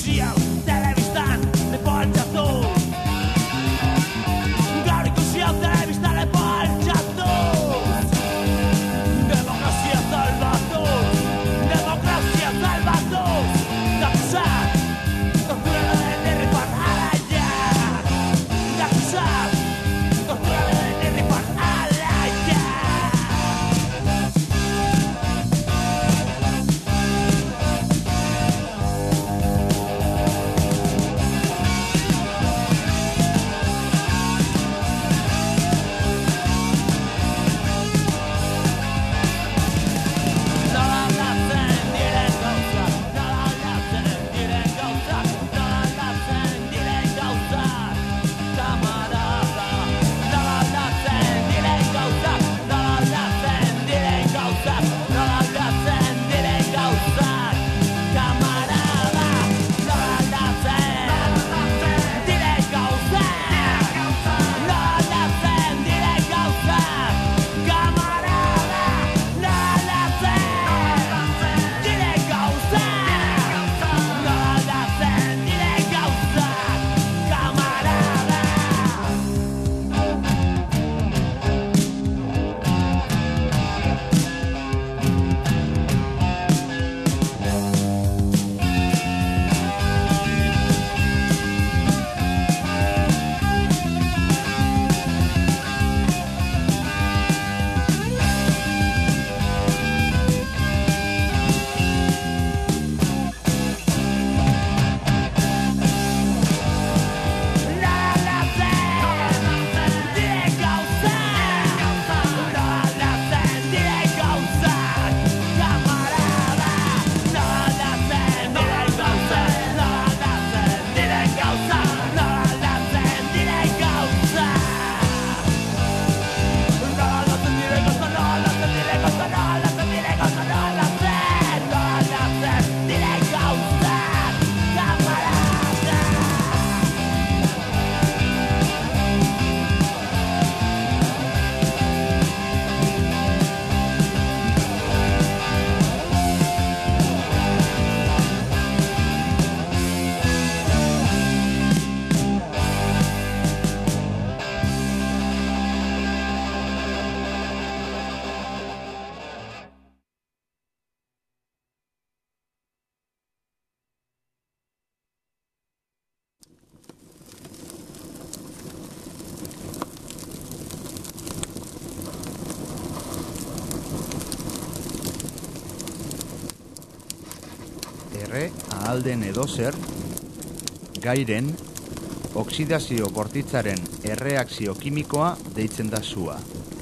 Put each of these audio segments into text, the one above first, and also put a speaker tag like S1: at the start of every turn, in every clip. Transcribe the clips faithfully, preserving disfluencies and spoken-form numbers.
S1: ikusi hau telebistan lepo altxatu. Gaur ikusi hau telebistan lepo altxatu. Demokrazia salbatuz, demokrazia salbatuz. Dakizak, torturaren herrikoan alaia. Dakizak, torturaren herrikoan alaia.
S2: Erre ahal den edozer, gairen, oksidazio bortitzaren erreakzio kimikoa deitzen da sua.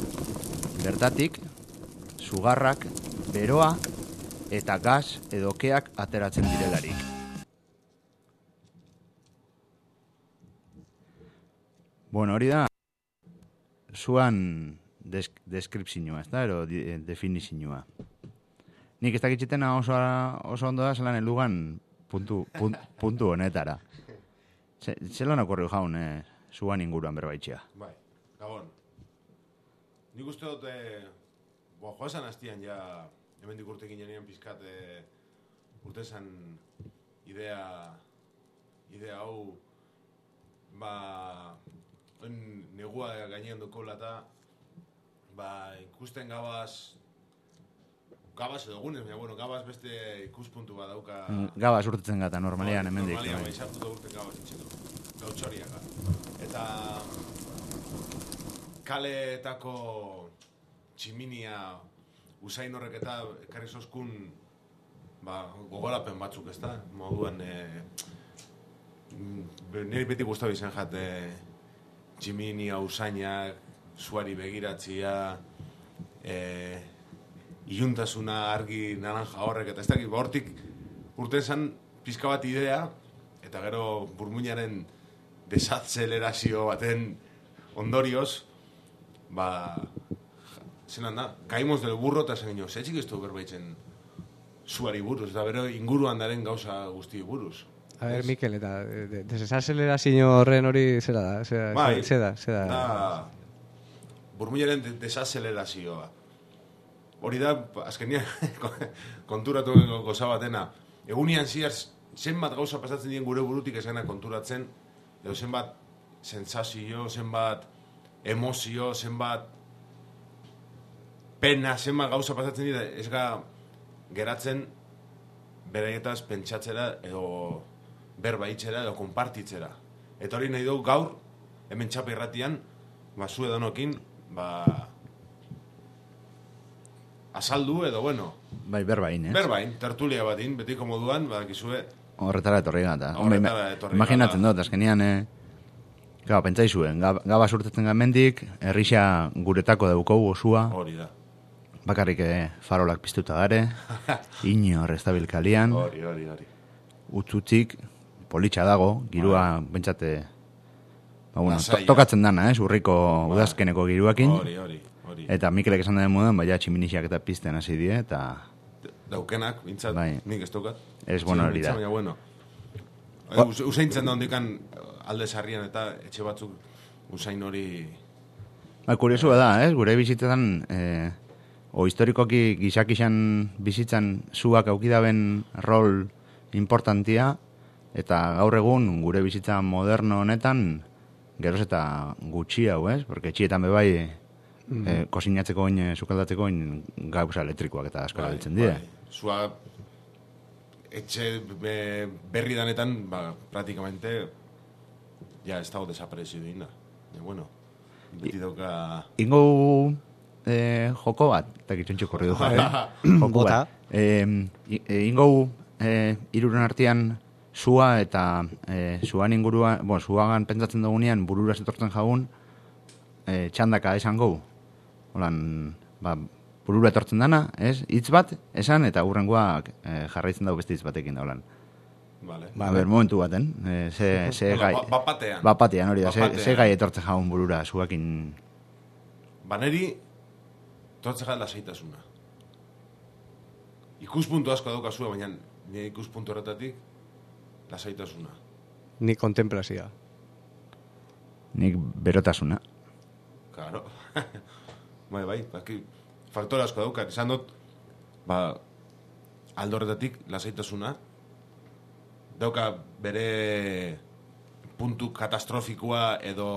S2: Bertatik, sugarrak, beroa eta gas edo keak ateratzen direlarik. Bueno, hori da, suan desk deskripzioa, ez da, ero definizioa. Nik ez dakitxetena oso, oso ondo da zelan elugan puntu, punt, puntu honetara. Zelan okorri jaun, eh, zuan inguruan berbaitxea.
S3: Bai, Gabon. Nik uste dut, eh, bo, joazan hastian ja, hemen dikurtekin janien pizkat, eh, urtezan idea, idea hau, ba, en negua gainean dukola eta, ba, ikusten gabaz, Gabaz edo egunez, baina, bueno, gabaz beste ikuspuntu bat dauka...
S2: Gabaz urtetzen gata, normalian hemen dik.
S3: Normalian, bai, sartu da urten gabaz itxeko. Gautxoriaka. Eta... kaleetako tximinia usain horrek eta ekarri zoskun ba, gogorapen batzuk, ez da? Moduan... E, niri beti guztabi izan jat, e, tximinia usainak, suari begiratzia... E, iluntasuna argi naranja horrek, eta ez dakit, hortik urten zan pizka bat idea, eta gero burmuinaren desatzelerazio baten ondorioz, ba, zelan da, caímos del burro eta zen gino, zetxik ez du berbaitzen suari buruz, eta bero inguruan daren gauza guzti buruz.
S4: A ver, Mikel, eta desazelerazio horren hori zera da, zera,
S3: bai,
S4: zera, zera.
S3: Da, burmuinaren desazelerazioa. Hori da, azkenia konturatu goza batena. Egunian ziaz zenbat gauza pasatzen dien gure burutik esana konturatzen, edo zenbat sensazio, zenbat emozio, zenbat pena, zenbat gauza pasatzen dira, ez ga geratzen bereietaz pentsatzera edo berba itxera edo konpartitzera. Eta hori nahi dugu gaur, hemen txapa irratian, ba, zu edonokin, ba, azaldu edo, bueno,
S2: Bai, berbain, ez?
S3: berbain, tertulia batin, betiko moduan, badakizue,
S2: Horretara etorri gata.
S3: Horretara etorri
S2: Imaginatzen
S3: gata.
S2: dut, azkenian, eh, gau, pentsaizuen, gaba surtetzen gamendik, herrisa guretako daukogu osua,
S3: hori da.
S2: bakarrik eh, farolak piztuta dare, inor ez dabilkalian,
S3: Hori, hori, hori.
S2: utzutik, politxa dago, girua, bentsate, ba, bueno, to,
S3: Lasaia.
S2: tokatzen dana, ez, urriko udazkeneko giruakin,
S3: Hori, hori, hori.
S2: eta Mikelek esan den modan, baina tximinixak eta pizten hasi die, eta
S3: Daukenak, bintzat,
S2: Bai.
S3: nik ez daukat.
S2: Ez, bueno, hori da.
S3: Baina, bueno. Ba, Us, usaintzen da hondikan alde sarrian eta etxe batzuk usain hori...
S2: Ba, kuriosua da, ez? Gure bizitzetan, eh, o historikoki gizakixan bizitzan zuak aukidaben rol importantia, eta gaur egun gure bizitza moderno honetan, geroz eta gutxi hau, ez? Porque etxietan bebai, eh, kosinatzeko oin, sukaldatzeko oin gauza elektrikoak eta asko erabiltzen dira.
S3: Zua etxe be, berri danetan, ba, praktikamente, ja, ez dago desaparezio egin da. E, bueno, beti dauka...
S2: Ingo eh, joko bat, eta gitzontxo korri du jarri. Joko
S4: Bota.
S2: bat. Eh, i- eh, ingo eh, iruren artean zua eta eh, zuan ingurua, bueno, zuagan pentsatzen dugunean burura zetortzen jagun, eh, txandaka esan gau. Holan, ba, burura etortzen dana, ez? Hitz bat, esan, eta hurrengoak eh, jarraitzen dago beste hitz batekin da, holan.
S3: Vale.
S2: Ba, ber, momentu baten, eh, ze, ze
S3: Bueno,
S2: gai...
S3: ba- bapatean.
S2: Bapatean, hori da, ze,
S3: Bapatean.
S2: ze gai etortzen jagun burura zuakin...
S3: Baneri, tortzea lasaitasuna. Ikuspuntu asko daukazue, baina nire ikuspuntu horretatik, lasaitasuna.
S4: Ni kontemplazioa.
S2: Nik berotasuna.
S3: Claro. bai, bai, baki, faktore asko daukat. Esan dut, ba, aldorretatik lasaitasuna, dauka bere puntu katastrofikoa edo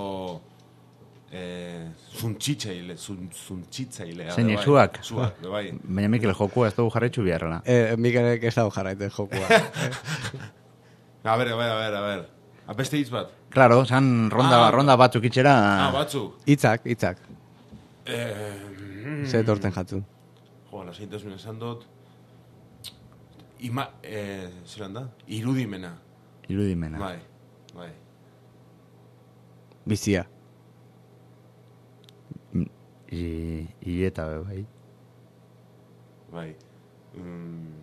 S3: eh, zuntxitzaile, zun, zuntxitzailea.
S2: Zein,
S3: be bai.
S2: zuak?
S3: Zuak, be bai.
S2: Baina Mikel jokua ez dugu jarraitzu biharrela.
S4: Eh, Mikelek ez dago jarraiten jokua.
S3: A ber, a ber, a ber, a ber. A beste hitz bat?
S2: Claro, san ronda,
S3: Ah,
S2: ronda batzuk itxera...
S3: Ah, batzuk.
S4: Hitzak, hitzak.
S3: Eh,
S4: Ze torten jatzun.
S3: jo, lasaitasun esan dut. Ima, eh, zelan da? Irudimena.
S2: Irudimena.
S3: Bai, bai.
S4: Bizia.
S2: I, ieta be, bai.
S3: Bai. Mm.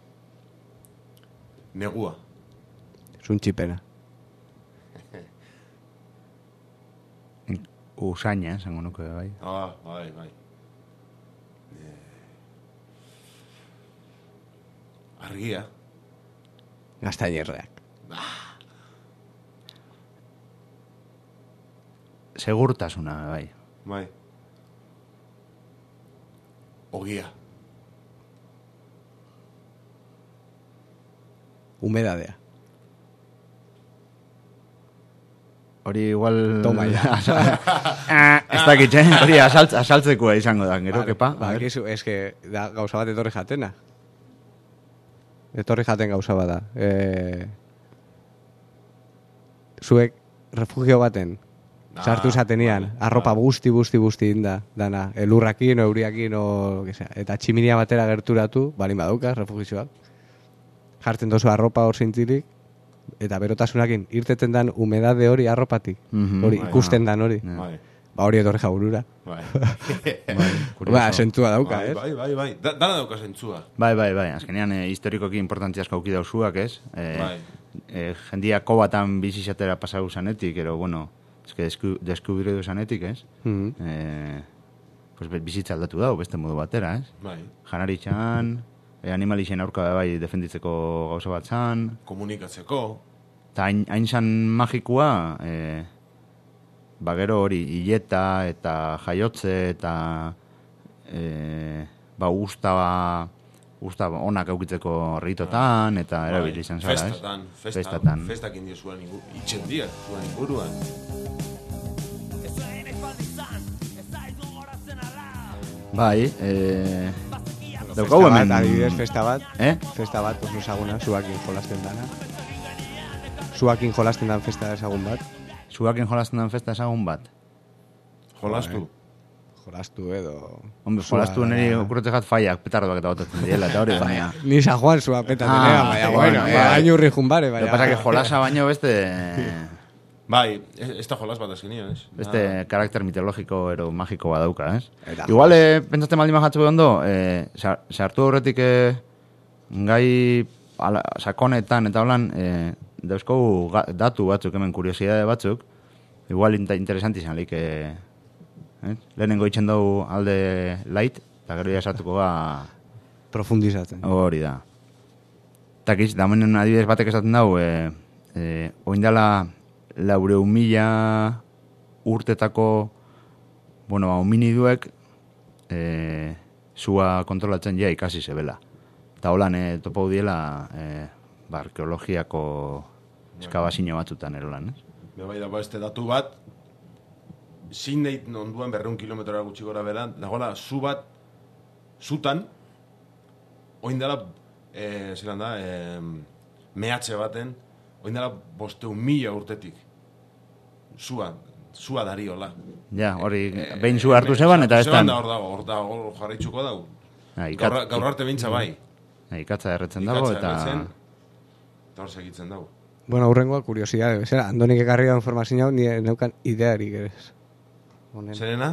S3: Negua.
S4: Zuntxipena.
S2: Usaina, esango nuke, bai.
S3: Ah, bai, bai. Eh. Argia.
S4: Gaztainerreak.
S2: Segurtasuna, bai.
S3: Bai. Ogia.
S4: Humedadea.
S2: Hori igual...
S4: Toma ya.
S2: Ah, ez dakit, eh? Hori asaltz, asaltzekoa izango da, gero, kepa.
S4: Ba,
S2: A ver.
S4: kizu, eske, da, gauza bat etorri jatena. Etorri jaten gauza bat da. E... Zuek refugio baten
S3: Ah,
S4: sartu zatenian,
S3: vale,
S4: arropa
S3: vale.
S4: busti, busti, busti inda, dana, elurrakin, euriakin, o, que sea, eta tximinia batera gerturatu, balin badauka, refugioak, jartzen dozu arropa hor zintzilik, eta berotasunakin, irteten dan humedade hori arropatik,
S2: Mhm.
S4: hori,
S3: Bai.
S4: ikusten dan hori,
S2: Ja.
S3: Bai.
S4: ba hori etorri jaurura.
S3: Bai.
S2: Bai, kurioso.
S4: Ba, sentua dauka,
S3: bai,
S4: ez?
S3: bai, bai, bai. Da, dana dauka zentzua.
S2: Bai, bai, bai. Azkenean, eh, historikoki importantzia asko auki dauzuak, ez? Eh,
S3: Bai.
S2: eh, jendia kobatan bizizatera pasau zanetik, ero, bueno, eske desku, deskubridu zanetik, ez?
S4: Mhm.
S2: Eh, pues be- bizitza aldatu dago, beste modu batera, ez?
S3: Bai.
S2: Janaritxan, eh, animalixen aurka bai defenditzeko gauza bat zan,
S3: Komunikatzeko.
S2: eta hain, hain zan magikua, eh, ba gero hori, hileta eta jaiotze eta eh, ba usta ba, Usta, onak aukitzeko ritotan, eta erabili izan zara, ez?
S3: Festatan, festa,
S2: Festatan.
S3: festak indio zuen ingu, itxen diak, zuen inguruan.
S2: Bai, eh...
S4: Festa
S2: Daukau hemen...
S4: bat, adibidez, festa bat,
S2: Eh?
S4: festa bat, oso ezaguna, zuakin jolasten dana. Zuakin jolasten dan festa ezagun bat.
S2: Zuakin jolasten den festa ezagun bat.
S3: Jolastu.
S4: Jolastu edo...
S2: Hombre,
S4: Zua-
S2: jolastu niri ukurte jat faiak, petardoak eta botatzen diela, eta hori baina.
S4: Ni San Juan zua petatzen
S2: Ah,
S4: ega, baina,
S2: bueno,
S4: bueno,
S2: bai.
S4: eh, hain urri junbare,
S2: Lo
S4: baina...
S2: que pasa que jolasa baino beste...
S3: Bai, ez da jolas bat azkenio, ez?
S2: Beste karakter mitologiko ero magiko badauka, ez?
S4: Eta
S2: Igual, eh, pentsatzen maldi majatzu ondo, eh, sa- sartu horretik eh, gai ala, sakonetan eta holan, eh, dauzkogu ga- datu batzuk, hemen kuriosidade batzuk, igual inta, interesanti izan leik, eh, eh? Lehenengo itxen dugu alde light, eta gero ja sartuko ga
S4: Profundizatzen.
S2: hori da. Eta kiz, damen adibidez batek esaten dugu, eh, eh, oindala laurehun mila urtetako, bueno, hominiduek eh, zua kontrolatzen ja ikasi zebela. Eta holan eh, topau diela eh, ba, arkeologiako eskabazio batzutan erolan, ez?
S3: Be bai dago este datu bat, Sydney onduan berreun kilometrora gutxi gora beran, dagoela zu bat, zutan, oindala, eh, zelan da, eh, mehatxe baten, oindala bosteun mila urtetik. Zua, zua dariola.
S2: Ja, hori, behin zu hartu zeban, eta ez
S3: Zeban
S2: dan...
S3: da hor dago, hor dago, hor jarraitzuko dago.
S2: Ah, ikat-
S3: Gaur, gaur arte bintza bai.
S2: Ah, ikatza erretzen dago,
S3: Ikatza
S2: eta...
S3: erretzen, eta hor segitzen dago.
S4: Bueno, hurrengoa, kuriosidade, bezala, Andonik ekarri da informazio hau, nire neukan idearik ere. Honen.
S3: Zerena?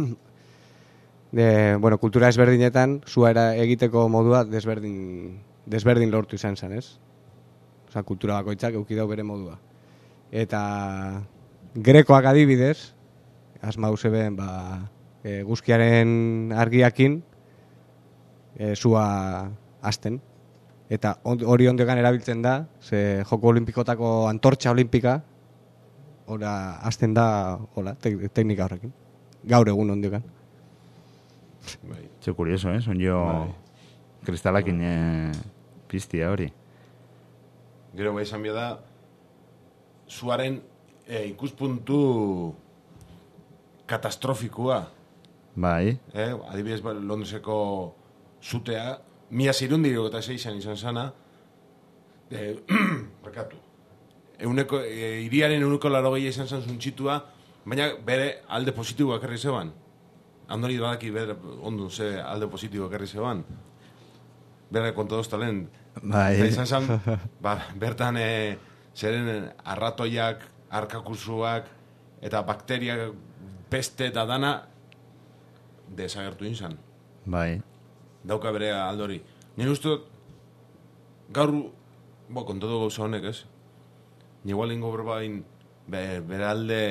S4: De, bueno, kultura ezberdinetan, zua era egiteko modua desberdin, desberdin lortu izan zen, ez? Osa, kultura bakoitzak eukidau bere modua. Eta grekoak adibidez, asmau zeben, ba, e, guzkiaren argiakin, e, zua hasten. Eta on- hori ondokan erabiltzen da, ze joko olimpikotako antortxa olimpika, ora hasten da, hola, tek, teknika horrekin. Gaur egun ondokan.
S3: Bai.
S2: Ze kurioso, eh? Son jo
S3: Bai.
S2: kristalakin eh, piztia hori.
S3: Gero bai esan da, zuaren e, ikuspuntu katastrofikoa.
S2: Bai,
S3: Eh? Adibidez, ba, Londreseko zutea, mila zirundiro eta seixan izan zana, e, barkatu, euneko, e, iriaren euneko laro gehi izan zan zuntxitua, baina bere alde positiboak erri zeban. Andoni badaki bere ondo ze alde positiboak erri zeban. Bere konto doztalen.
S2: bai.
S3: Eta izan zan, ba, bertan e, zeren arratoiak, arkakuzuak, eta bakteriak, peste eta dana, desagertu izan.
S2: Bai.
S3: Dauka bere aldori. Nire uste dut, gaur, bo, kontotu gauza honek, ez? Ni igual ingo berbain, be, bere alde,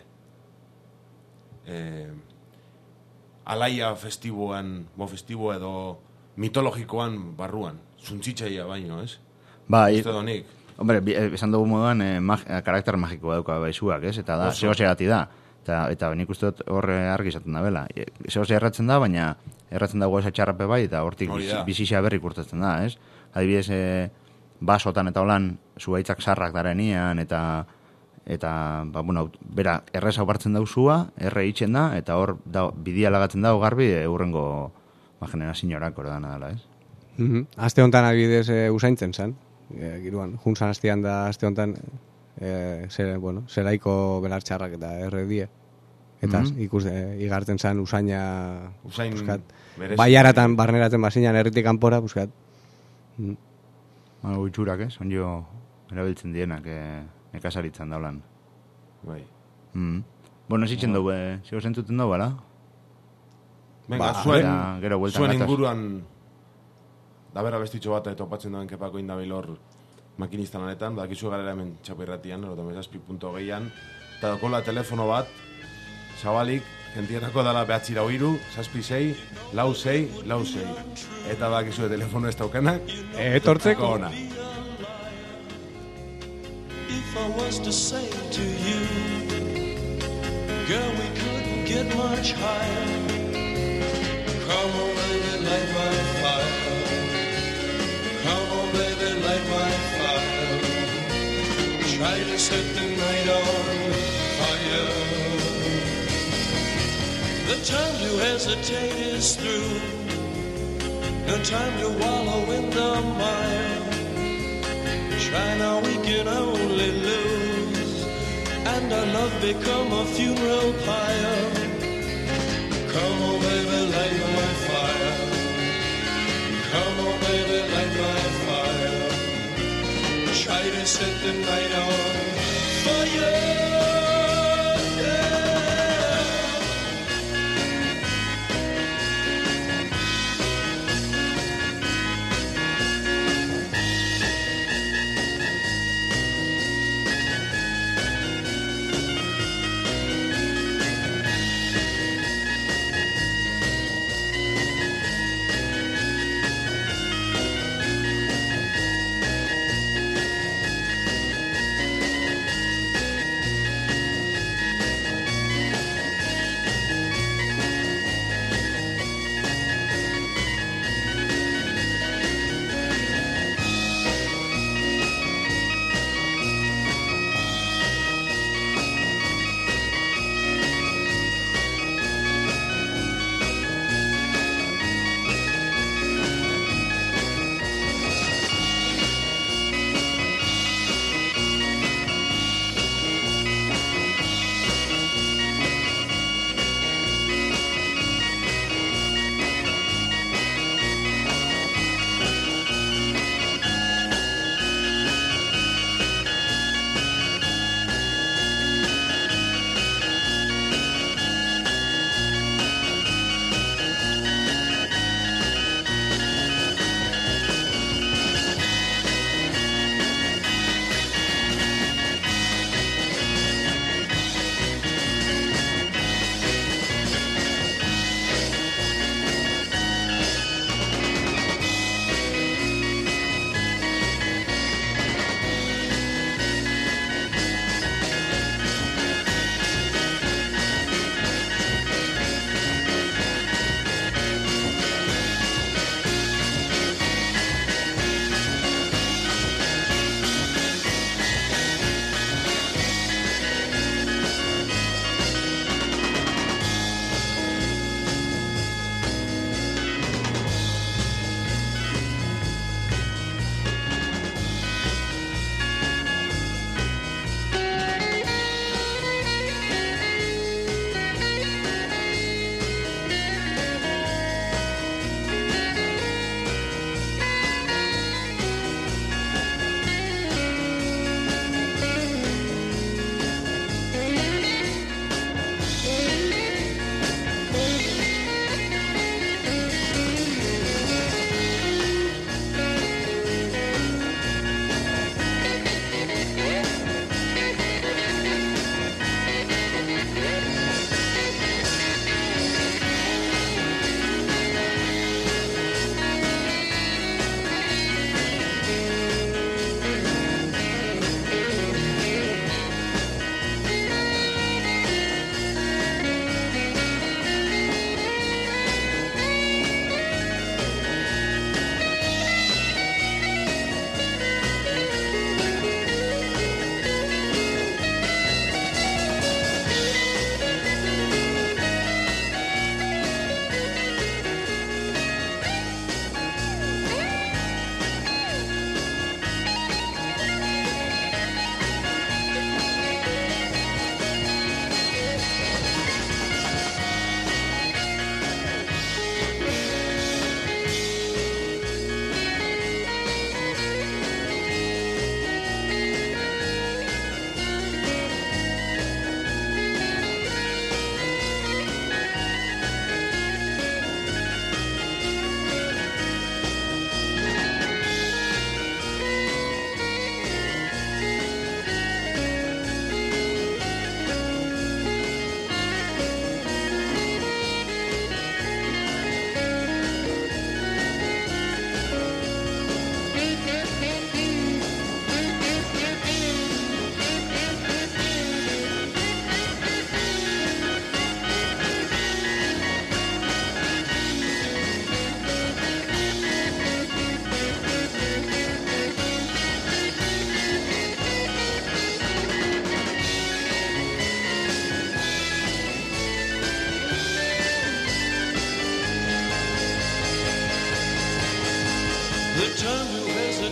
S3: eh, alaia festiboan, bo festibo edo mitologikoan barruan, zuntzitzaia baino, ez?
S2: Bai,
S3: Uste donik.
S2: hombre, bi- eh, esan dugu moduan eh, mag, eh, karakter magikoa dauka baizuak, ez? Eta da,
S3: Oso.
S2: zeo zegati da. Eta, eta nik uste dut horre argi izaten da bela. Zeo ze erratzen da, baina erratzen dago esa txarrape bai, eta hortik
S3: Hori da.
S2: bizisia berrik urtetzen da, ez? Adibidez, eh, basotan eta holan, zuaitzak sarrak darenian, eta eta, ba, bueno, bera, errez hau bartzen dauzua, erre itxen da, eta hor da, bidia lagatzen dago garbi, e, urrengo ba, generazioak hor dana dela, ez?
S4: Mhm. Aste honetan adibidez e, usaintzen zen. E, giruan, juntzan astean da aste honetan e, zer, bueno, zelaiko belartxarrak eta erre die. Eta
S2: Mhm.
S4: ikus, e, igartzen zen usaina
S3: Usain
S4: buskat.
S3: berezi.
S4: Baiaratan barneratzen bazinan erritik kanpora buskat. Mhm.
S2: Ba, itxurak, ez? Onjo erabiltzen dienak e, nekazaritzan daulan.
S3: Bai.
S2: Mm. Bueno, ez itxen dugu, eh, zego zentzuten dugu, bala?
S3: Venga,
S4: Ba,
S3: zuen,
S2: eta gero bueltan
S3: zuen
S2: gatoz.
S3: inguruan da bera bestitxo bat topatzen duen kepako indabil hor makinistan lanetan, badakizu gara hemen txapirratian, erotan bezazpi punto gehian, eta dakola telefono bat, zabalik, entienako dala behatzira oiru, zazpi zei, lau zei, lau zei. Eta badakizu telefono ez daukenak,
S4: Etortzeko.
S3: ona.
S5: If I was to say to you, girl, we couldn't get much higher. Come on, baby, light my fire. try to set the night on fire. The time to hesitate is through. No time to wallow in the mire. Try now, we can only lose, and our love become a funeral pyre. Come on, baby, light my fire. Come on, baby, light my fire. Try to set the night on fire.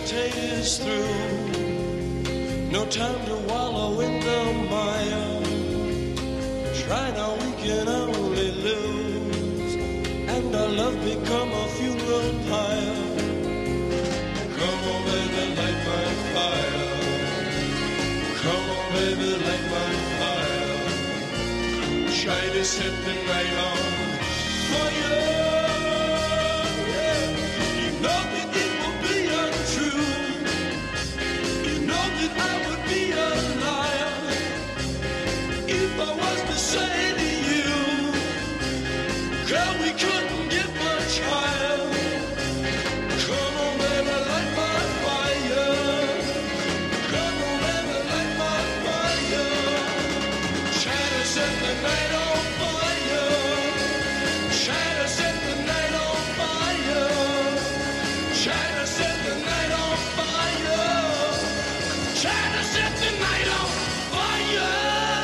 S5: hesitate is through. No time to wallow in the mire. Try now, we can only lose, and our love become a funeral pyre. Come on, baby, light my fire. Come on, baby, light my fire. Try to set the night on fire. Yeah. You know that it will be untrue. You know that I would be a liar if I was to say to you, girl, we couldn't get much higher. Come on, baby, light my fire. Come on, baby, light my fire. Try to set the night on fire. Try to set the night on fire. Try to set the night on fire. Try to set the night on fire.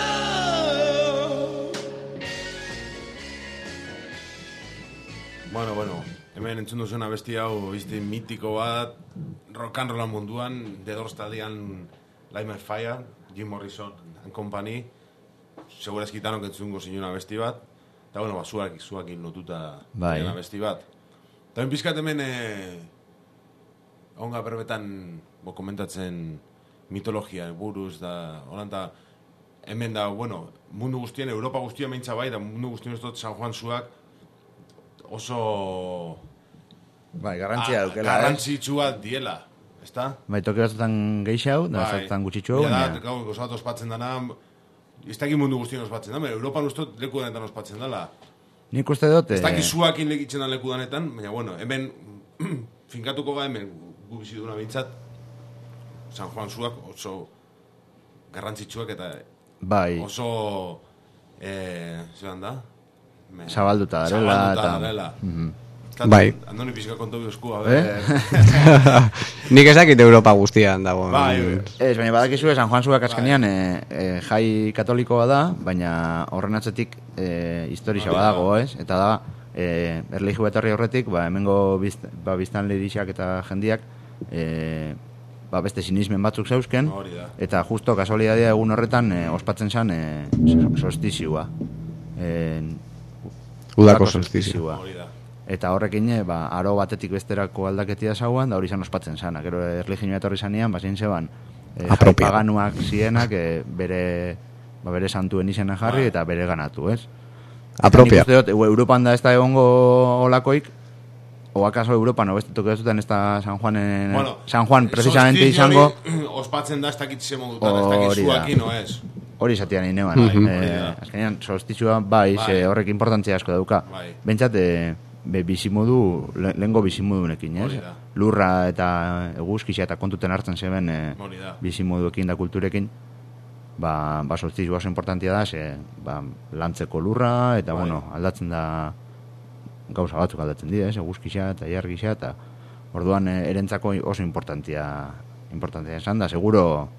S3: Bueno, bueno, hemen entzun duzuen abesti hau izti mitiko bat, rock and roll munduan, The Doors taldean Light My Fire, Jim Morrison and Company, segurazki tanok entzungo zinun abesti bat, eta bueno, ba, zuak, zuakin lotuta
S2: Bai.
S3: den abesti bat. Eta ben pizkat hemen, eh, onga berbetan, bo, komentatzen mitologia buruz, da, holanta, hemen da, bueno, mundu guztien, Europa guztien meintza bai, da mundu guztien ez dut San Juan zuak, oso
S2: Bai, garrantzia dukela, eh?
S3: garrantzitsua diela, ezta?
S2: Bai, toki batzutan gehiago, da zertan gutxitxu,
S3: Ja da,
S2: baina...
S3: gau, gozat ospatzen dana, ez dakit mundu guztien ospatzen da, Europan ustot leku danetan ospatzen dala.
S2: Nik uste dut...
S3: Ez
S2: eh,
S3: dakit zuakin lekitzen da leku danetan, baina bueno, hemen finkatuko ga hemen gu bizi duna bintzat, San Juan zuak oso garrantzitsuak eta
S2: Bai,
S3: oso, eh, zelan da? Me-
S2: zabalduta darela,
S3: Zabalduta
S2: eta...
S3: darela.
S2: Mhm.
S4: Bai.
S3: Andoni pizka kontu biozku, a
S2: Eh?
S3: ber.
S4: Nik ezakit Europa guztian dago.
S3: Bai,
S2: Ez, baina badakizu San Juan zuak azkenean e, e, jai katolikoa da, baina horren atzetik e, historia
S3: Hori da.
S2: badago, ez? Eta da, e, erlijio etorri horretik, ba, hemengo bizt, ba, biztan lehidixak eta jendiak, e, ba, beste sinismen batzuk zeuzken,
S3: Hori da.
S2: eta justo kasualidadea egun horretan e, ospatzen zen e, so- solstizioa. E,
S4: Udako solstizioa.
S3: Hori da.
S2: Eta horrekin, eh, ba, aro batetik besterako aldaketia zauan, da hori zan ospatzen zana. Gero erlijioa etorri zanean, bazin zeban, e, jai
S4: Apropiado.
S2: paganuak zienak e, bere, ba, bere santuen izena jarri eta bere ganatu, ez?
S4: Apropia.
S2: Nik uste dut, e, Europan da ez da egongo olakoik, o akaso Europan, o beste toki duten ez da San Juanen,
S3: Bueno,
S2: San Juan precisamente
S3: solstizio
S2: izango,
S3: hori ospatzen da ez dakit ze modutan, ez dakit
S2: Hori da.
S3: zuakin, no ez.
S2: hori izatean ineban.
S4: Mhm.
S2: eh,
S3: Hori da.
S2: azkenean, solstizioa bai,
S3: Bai.
S2: ze horrek importantzia asko dauka.
S3: Bai.
S2: Bentsat, e, be, bizimodu, le, lehengo bizimodunekin, ez?
S3: Hori da.
S2: Lurra eta eguzkizia eta kontuten hartzen zeben e,
S3: Hori da.
S2: bizimoduekin da kulturekin, ba, ba solstizioa oso importantia da, ze, ba, lantzeko lurra, eta,
S3: Bai.
S2: bueno, aldatzen da gauza batzuk aldatzen dira, ez? Eguzkizia eta iargizia, eta orduan e, erentzako oso importantia, importantia esan da, seguro,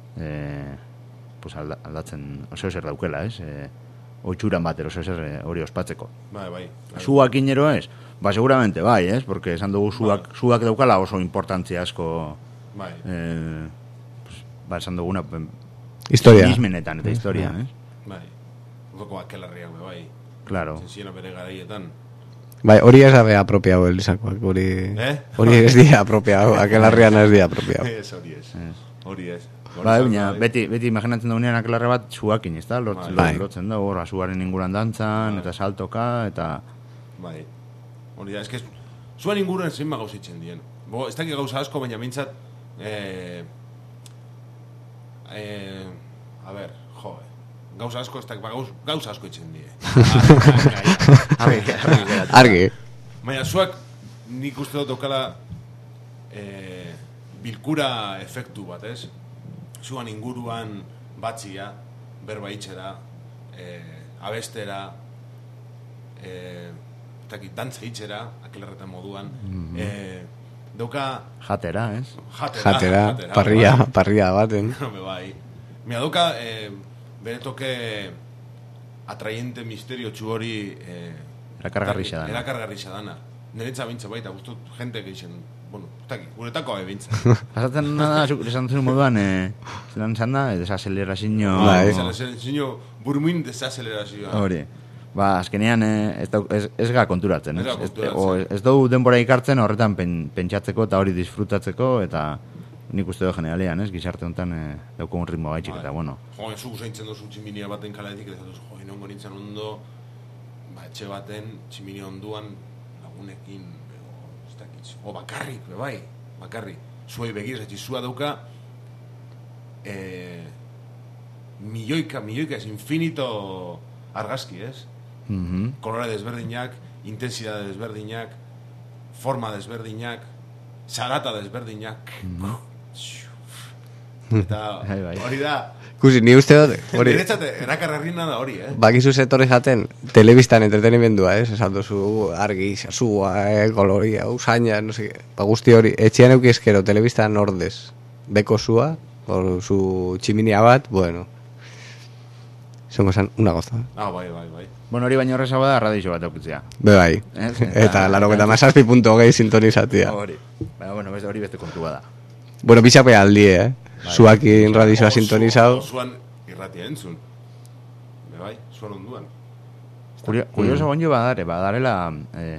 S2: e, pues alda, aldatzen oso zer daukela, ez? E, oitxuran batero oso zer e, hori ospatzeko.
S3: Bai, bai. bai.
S2: Zuak inero ez? Ba, seguramente bai, ez? Porque esan dugu zuak,
S3: Bai.
S2: zuak daukala oso importantzia asko,
S3: Bai.
S2: eh, pues, ba, esan duguna,
S4: Historia.
S2: nismenetan eta historia, ez?
S3: Bai. Udoko akelarriak, bai.
S2: Claro.
S3: Zentzien bere garaietan.
S4: Bai, hori ez abe apropiado elisakoak, hori...
S3: Eh?
S4: Hori ez dia apropiado, aquelarrian ez dia apropiado.
S3: Ez, hori ez. Hori ez.
S2: Ba, baina, beti, beti imaginatzen dugunean akelarre bat zuakin, ez da? Lot,
S3: Bai.
S2: lot-
S4: Bai.
S2: lotzen da, hor, azuaren inguran dantzan, eta saltoka, eta...
S3: Bai. Hori da, eske zuen inguruan zein ma gauzitzen dien. Bo, ez dakit gauza asko, baina mintzat... Eh, eh, a ber, jo, gauza asko, ez dakit, ba, gauz, gauza asko itzen die.
S2: Argi, argi geratu.
S4: Argi.
S3: Baina, zuak nik uste dut okala eh, bilkura efektu bat, ez? Zuan inguruan batzia, berba itxera, eh, abestera, eh, ez dakit, dantza itxera, akelarretan moduan, eh, dauka
S2: Jatera, ez?
S3: jatera,
S4: Jatera, parria,
S3: bai.
S4: parria baten.
S3: Home, bai. Mira, dauka, eh, bere toke atraiente misterio txu hori... Eh,
S2: Erakargarrixa dana.
S3: Erakargarrixa dana. Neretza bintza baita, guztut, jente geixen bueno, ez dakit, guretako ebintza.
S2: Pasatzen nada, zuk esan duzu moduan, eh, zelan zan da, desazelerazio...
S4: Bai.
S3: Desazelerazio, burmuin desazelerazioa.
S2: Hori. Ba, azkenean eh, ez, dau- ez, ez ga konturatzen,
S3: Ez
S2: ez?
S3: ga
S2: Ez,
S3: konturatzen.
S2: o, ez dugu denbora ikartzen horretan pen, pentsatzeko eta hori disfrutatzeko, eta nik uste dut generalean, ez? Gizarte honetan eh, dauko un ritmo gaitxik, eta bueno.
S3: Jo, zu zaintzen duzu tximinia baten kaletik, eta duzu, jo, inongo nintzen ondo, ba, etxe baten, tximinia onduan, lagunekin, edo, ez dakit, o bakarrik, be bai, bakarrik. Zuei begiz, etxi zua dauka, eh, milioika, milioika, ez infinito argazki, ez?
S2: Mhm.
S3: Kolore desberdinak, intensidade desberdinak, forma desberdinak, zarata desberdinak. Eta
S2: Bai, bai.
S3: hori da,
S4: Ikusi, ni uste dut, hori,
S3: niretzate, erakarrarrina da hori, eh?
S4: bakizu setorri jaten, telebistan entretenimendua, ez? Esan duzu, argi, sasua, eh, koloria, usaina, no sé, ba guzti hori, etxean eukizkero, telebistan ordez, beko zua, hor zu tximinia bat, bueno, zongo esan, una goza.
S3: Ah, bai, bai, bai.
S2: Bueno, hori baino horreza bada, radixo bat eukitzea.
S4: Be bai,
S2: Ez?
S4: eta laro eta mazazpi punto hogei sintonizatia.
S2: Hori. Baina, bueno, beste hori beste kontu bada.
S4: Bueno, bizape aldi, eh?
S2: Bai.
S4: Zuakin radizioa sintonizau.
S3: Zuan irratia entzun. Be bai, zuan onduan.
S2: Curio, curioso gonjo badare, badarela... Eh,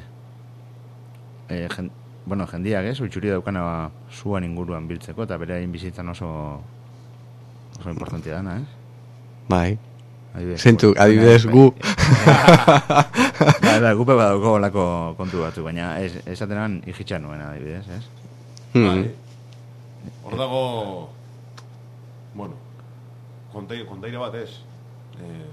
S2: eh, jen, bueno, jendiak, ez? Utxuri daukana zuan inguruan biltzeko, eta bere hain bizitzan oso... oso importantia dana, ez?
S4: Bai.
S2: Adibidez,
S4: Zeintzuk,
S2: bai,
S4: adibidez,
S2: bai.
S4: gu.
S2: Bai, bai, gupe badauko olako kontu batzu, baina ez, esatenan hijitxa nuen, adibidez, ez?
S4: Mhm.
S3: Bai. Hor dago... Bueno, kontai, kontaire bat ez. Eh,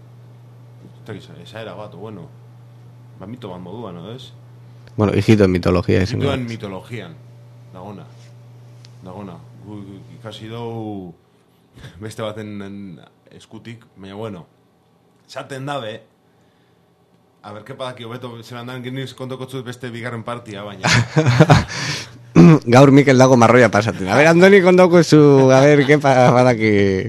S3: ez dakiz, esaera bat, o bueno. Ba, mito bat moduan, no, ez?
S4: Bueno, hijito en mitologia, esan.
S3: Zituen mitologian, dagona. Dagona. Gu, gu, ikasi dugu beste baten eskutik, baina bueno, zaten dabe, a ber, kepadaki hobeto, zelan dan geniz kontokotzut beste bigarren partia, baina...
S4: Gaur Mikel dago marroia pasatzen. A ver, Andoni kondoko zu, a ver, kepa, badaki...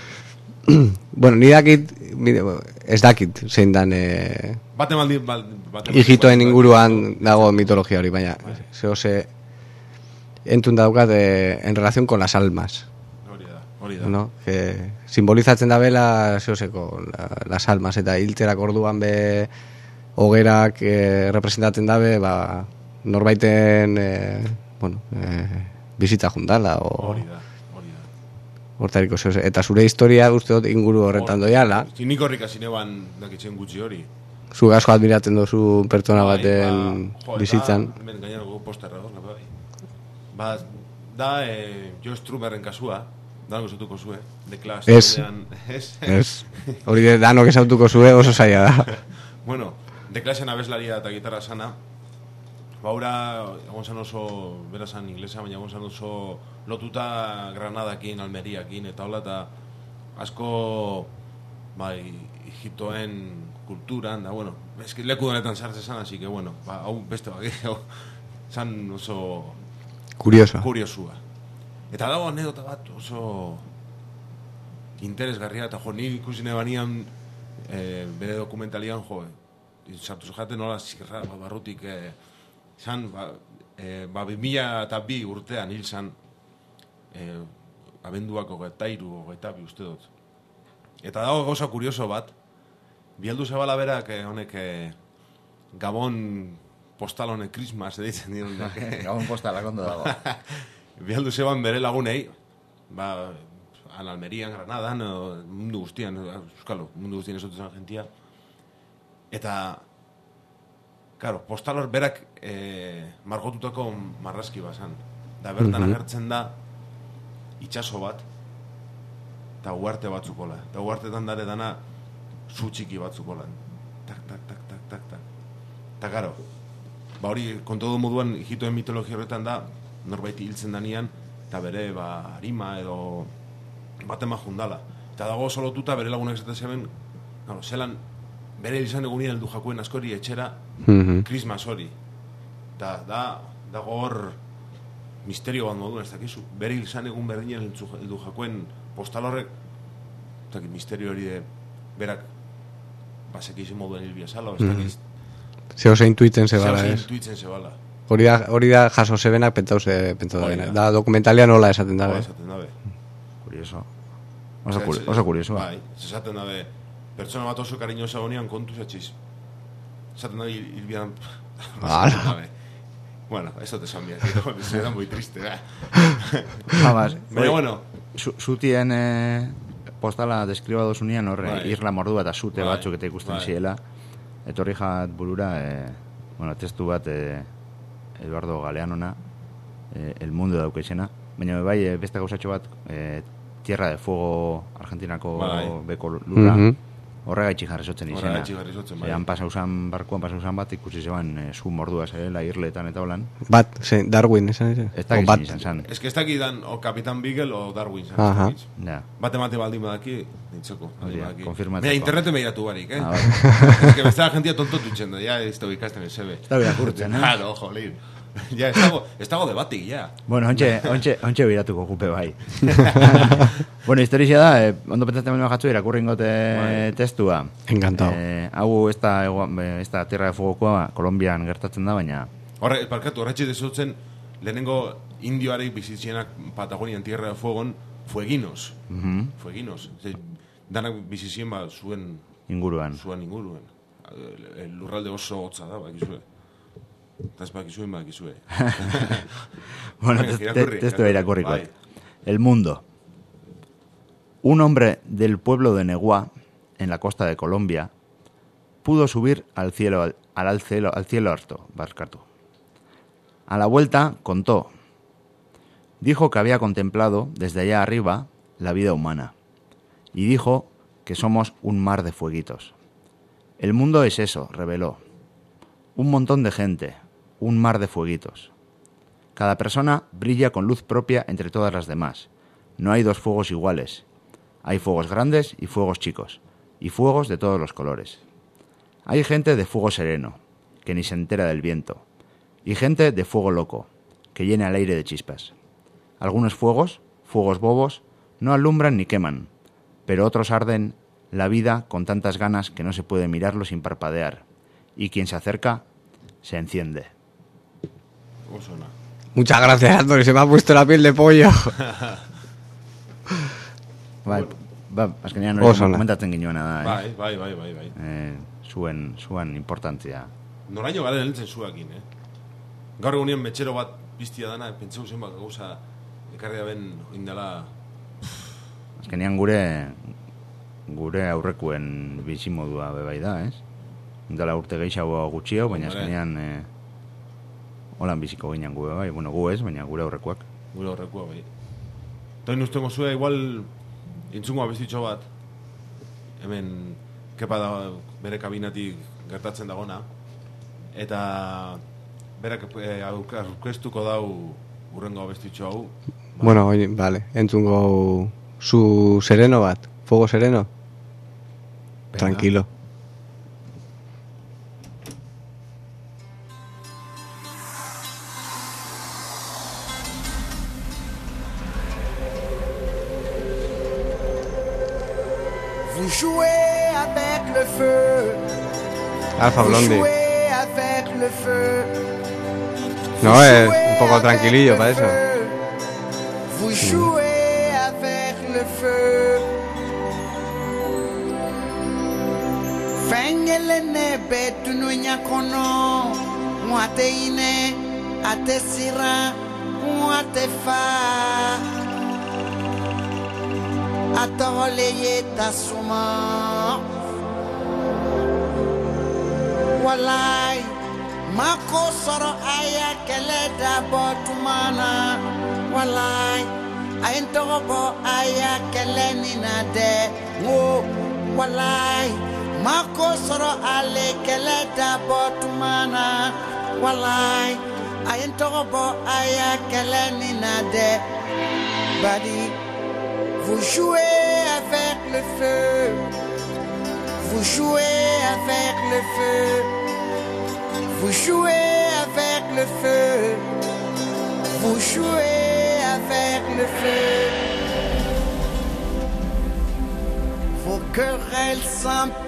S4: bueno, ni dakit, mire, ez dakit, zein dan, eh,
S3: Bate maldi... Bate, bate,
S4: hijitoen
S3: bate-
S4: inguruan dago mitologia hori, baina, zeo ze, entun daukat, eh, en relación con las almas,
S3: Hori da, hori da.
S4: no? Que simbolizatzen da bela, zeo zeko, la, las almas, eta hilterak orduan be, hogerak eh, representatzen dabe, ba, norbaiten, eh, bueno, eh, bizitza juntala, o...
S3: Hori da, hori da.
S4: Hortariko zeo, eta zure historia uste dut inguru horretan doiala,
S3: Nik horrik asineban dakitzen gutxi hori.
S4: zu asko admiratzen dozu pertsona
S3: Bai,
S4: baten
S3: ba, jo,
S4: bizitzan.
S3: Eta, hemen gainerago posterra dozna, bai. Ba, da, eh, Jo Strummerren kasua, danok esutuko zue, The Clash.
S4: Ez.
S3: taldean, ez?
S4: Ez, hori de danok esautuko zue oso zaila da.
S3: Bueno, The Clashen abeslaria eta gitarra sana, baura, egon zan oso, bera zan inglesa, baina egon zan oso lotuta Granadakin, Almeriakin, eta hola, eta asko, bai, hijitoen kulturan, da, bueno, eski leku denetan sartzen zan, así que, bueno, ba, hau beste bagi, hau, zan oso
S4: Kurioso.
S3: kuriosua. Eta dago anedota bat oso interesgarria, eta jo, ni ikusi nebanian eh, bere dokumentalian, jo, sartu jaten nola zirra, ba, barrutik, eh, zan, ba, eh, ba, bi mila eta bi urtean hil zan, eh, abenduak hogeita hiru, hogeita bi uste dut. Eta dago gauza kurioso bat, bialdu zabala berak, eh, honek, eh, Gabon postal honek Christmas, editzen diren.
S2: Gabon postala kondo dago.
S3: Bialdu zeban bere lagunei, ba, an Almerian, Granadan, o, mundu guztian, euskalo, mundu guztian esotzen gentia. Eta, claro, postal hor berak e, margotutako marrazki bazan. Da bertan
S4: Mhm.
S3: agertzen da itsaso bat, eta uarte batzukola. Eta uartetan dare dana zu txiki batzukola. Tak, tak, tak, tak, tak, tak. Eta, karo, ba hori, kontodu moduan, hijitoen mitologia horretan da, norbait hiltzen danian, eta bere, ba, harima edo baten jundala. Eta dago oso lotuta bere lagunak esaten zeben, claro, zelan, bere izan egunien heldu jakuen askori etxera,
S4: Mhm.
S3: Christmas hori. Eta da, dago hor misterio bat moduen, ez dakizu. Bere izan egun berdinen heldu heldu jakuen postal horrek, ez dakit, misterio hori de, berak, basek izin moduen hilbia zala, ez dakiz,
S4: Zeo zein tuiten zebala,
S3: Zeo
S4: ez?
S3: intuitzen zebala.
S4: Hori da, hori da jaso zebenak pentsau ze pentsau da benak. Da dokumentalian nola esaten dabe.
S3: Esaten dabe.
S2: Curioso. Oso, curi oso curioso.
S3: Bai, esaten dabe, pertsona bat oso kariñosa honian kontu zatxiz. Esaten dabe, hilbian... Bueno, eso te son bien, se da muy triste, eh?
S2: Jamás.
S3: Baina, bueno...
S2: Zutien eh, postala deskribatu zunean horre,
S3: Bai.
S2: irla mordua eta zute
S3: Bai.
S2: batzuk eta ikusten
S3: Bai.
S2: ziela. Etorri jat burura, eh, bueno, testu bat eh, Eduardo Galeanona, eh, El Mundo daukeixena. Baina bai, eh, beste gauzatxo bat, eh, Tierra de Fuego Argentinako
S3: Bai.
S2: beko lurra,
S4: Mhm.
S2: horregaitxik jarrizotzen izena.
S3: Horregaitxik jarrizotzen, bai.
S2: Zean pasausan, barkuan pasausan bat, ikusi zeban eh, zu mordua zela, irletan eta holan.
S4: Bat, ze, Darwin, esan izan?
S2: Ez da
S4: O bat.
S2: izan zan.
S3: Ez que ez dakidan o Kapitan Beagle o Darwin. zan,
S4: Aha.
S3: ez dakit.
S2: Ja.
S3: Bate mate baldin badaki, nintzeko.
S2: Hori da, konfirmatzeko.
S3: Baina interneten behiratu barik, eh?
S2: Ah, bai.
S3: Ez que beste agentia tontotu itxen da, ja ez da ikasten ez zebe.
S2: Ez da birakurtzen, eh?
S3: Claro, jolín. Ja, ez dago, ez dago debatik, ja.
S2: Bueno, ontxe, ontxe, ontxe biratuko gupe bai. Bueno, historia da, eh, ondo pentsatzen beno jatzu irakurri ingote
S3: Bai.
S2: testua.
S4: Encantado.
S2: Eh, hau ez da, ez da Tierra de Fuegokoa, Kolombian gertatzen da, baina...
S3: Horre, parkatu, horretxe dezutzen, lehenengo indioarek bizitzienak Patagonian Tierra de Fuegon, fueginos.
S2: Mhm.
S3: Fueginos. Ze, danak bizitzien ba, zuen,
S2: Inguruan.
S3: zuen inguruen. El- el Lurralde oso hotza da, bakizue. Taz bakizuen, bakizue.
S2: Bueno,
S3: Venga,
S2: tes-
S3: irakurri,
S2: te- testua
S3: irakurri.
S2: irakurriko.
S3: Bai.
S2: El mundo. Un hombre del pueblo de Neguá, en la costa de Colombia, pudo subir al cielo, al, al cielo, al cielo harto, barcatu. A la vuelta contó. Dijo que había contemplado desde allá arriba la vida humana. Y dijo que somos un mar de fueguitos. El mundo es eso, reveló. Un montón de gente, un mar de fueguitos. Cada persona brilla con luz propia entre todas las demás. No hay dos fuegos iguales. Hay fuegos grandes y fuegos chicos, y fuegos de todos los colores. Hay gente de fuego sereno, que ni se entera del viento, y gente de fuego loco, que llena el aire de chispas. Algunos fuegos, fuegos bobos, no alumbran ni queman, pero otros arden la vida con tantas ganas que no se puede mirarlo sin parpadear, y quien se acerca, se enciende.
S3: ¿Cómo suena?
S4: Muchas gracias, Antonio, se me ha puesto la piel de pollo.
S2: Bai, ba, azkenean
S4: Oso
S2: hori
S4: ona.
S2: komentatzen ginoena da, eh?
S3: Bai, bai, bai, bai, bai.
S2: Eh, zuen, zuen importantzia.
S3: Noraino garen heltzen zuekin, eh? Gaur egunien metxero bat piztia dana, pentseu zen bat gauza ekarria ben indela...
S2: Azkenean gure gure aurrekuen bizimodua bebai da, ez? Indala urte gehiago gutxio, baina
S3: Hombre.
S2: azkenean eh, holan biziko ginen gu bai, bueno, gu ez, baina gure aurrekoak.
S3: Gure horrekua, bai. Toin ustengo zue, igual, intzungo abestitxo bat, hemen, kepa da bere kabinatik gertatzen dagona, eta berak eh, aurkeztuko dau urrengo abestitxo hau.
S4: Bueno, oye, vale, entzungo su sereno bat, fuego sereno.
S2: Venga.
S4: Tranquilo.
S6: Vous jouez avec le feu.
S4: Alfa
S6: Vous
S4: Blondie.
S6: jouez avec le feu.
S4: No,
S6: Vous
S4: es
S6: jouez
S4: un poco
S6: avec
S4: tranquilillo
S6: le
S4: para eso.
S6: feu. Vous jouez avec le feu. Fengele nebe tununya kono. Mwate ine, ate sira, mwate fa. Atole yeta suma. Walai, mako soro aya kele dabo tumana. Walai, ayin togobo aya kele ninade. Wo, walai, mako soro ale kele dabo tumana. Walai, ayin togobo aya kele ninade. Badi, vous jouez avec le feu. Vous jouez avec le feu. Vous jouez avec le feu. Vous jouez avec le feu. Vos querelles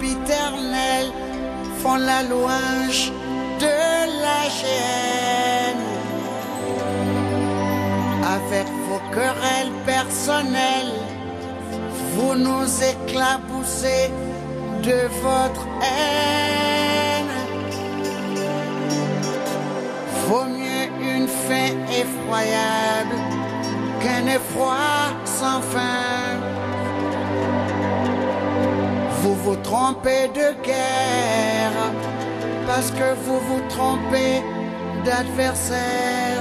S6: sempiternelles font la louange de la chaîne. avec vos querelles personnelles, vous nous éclaboussez de votre haine. Vaut mieux une fin effroyable qu'un effroi sans fin. Vous vous trompez de guerre parce que vous vous trompez d'adversaire.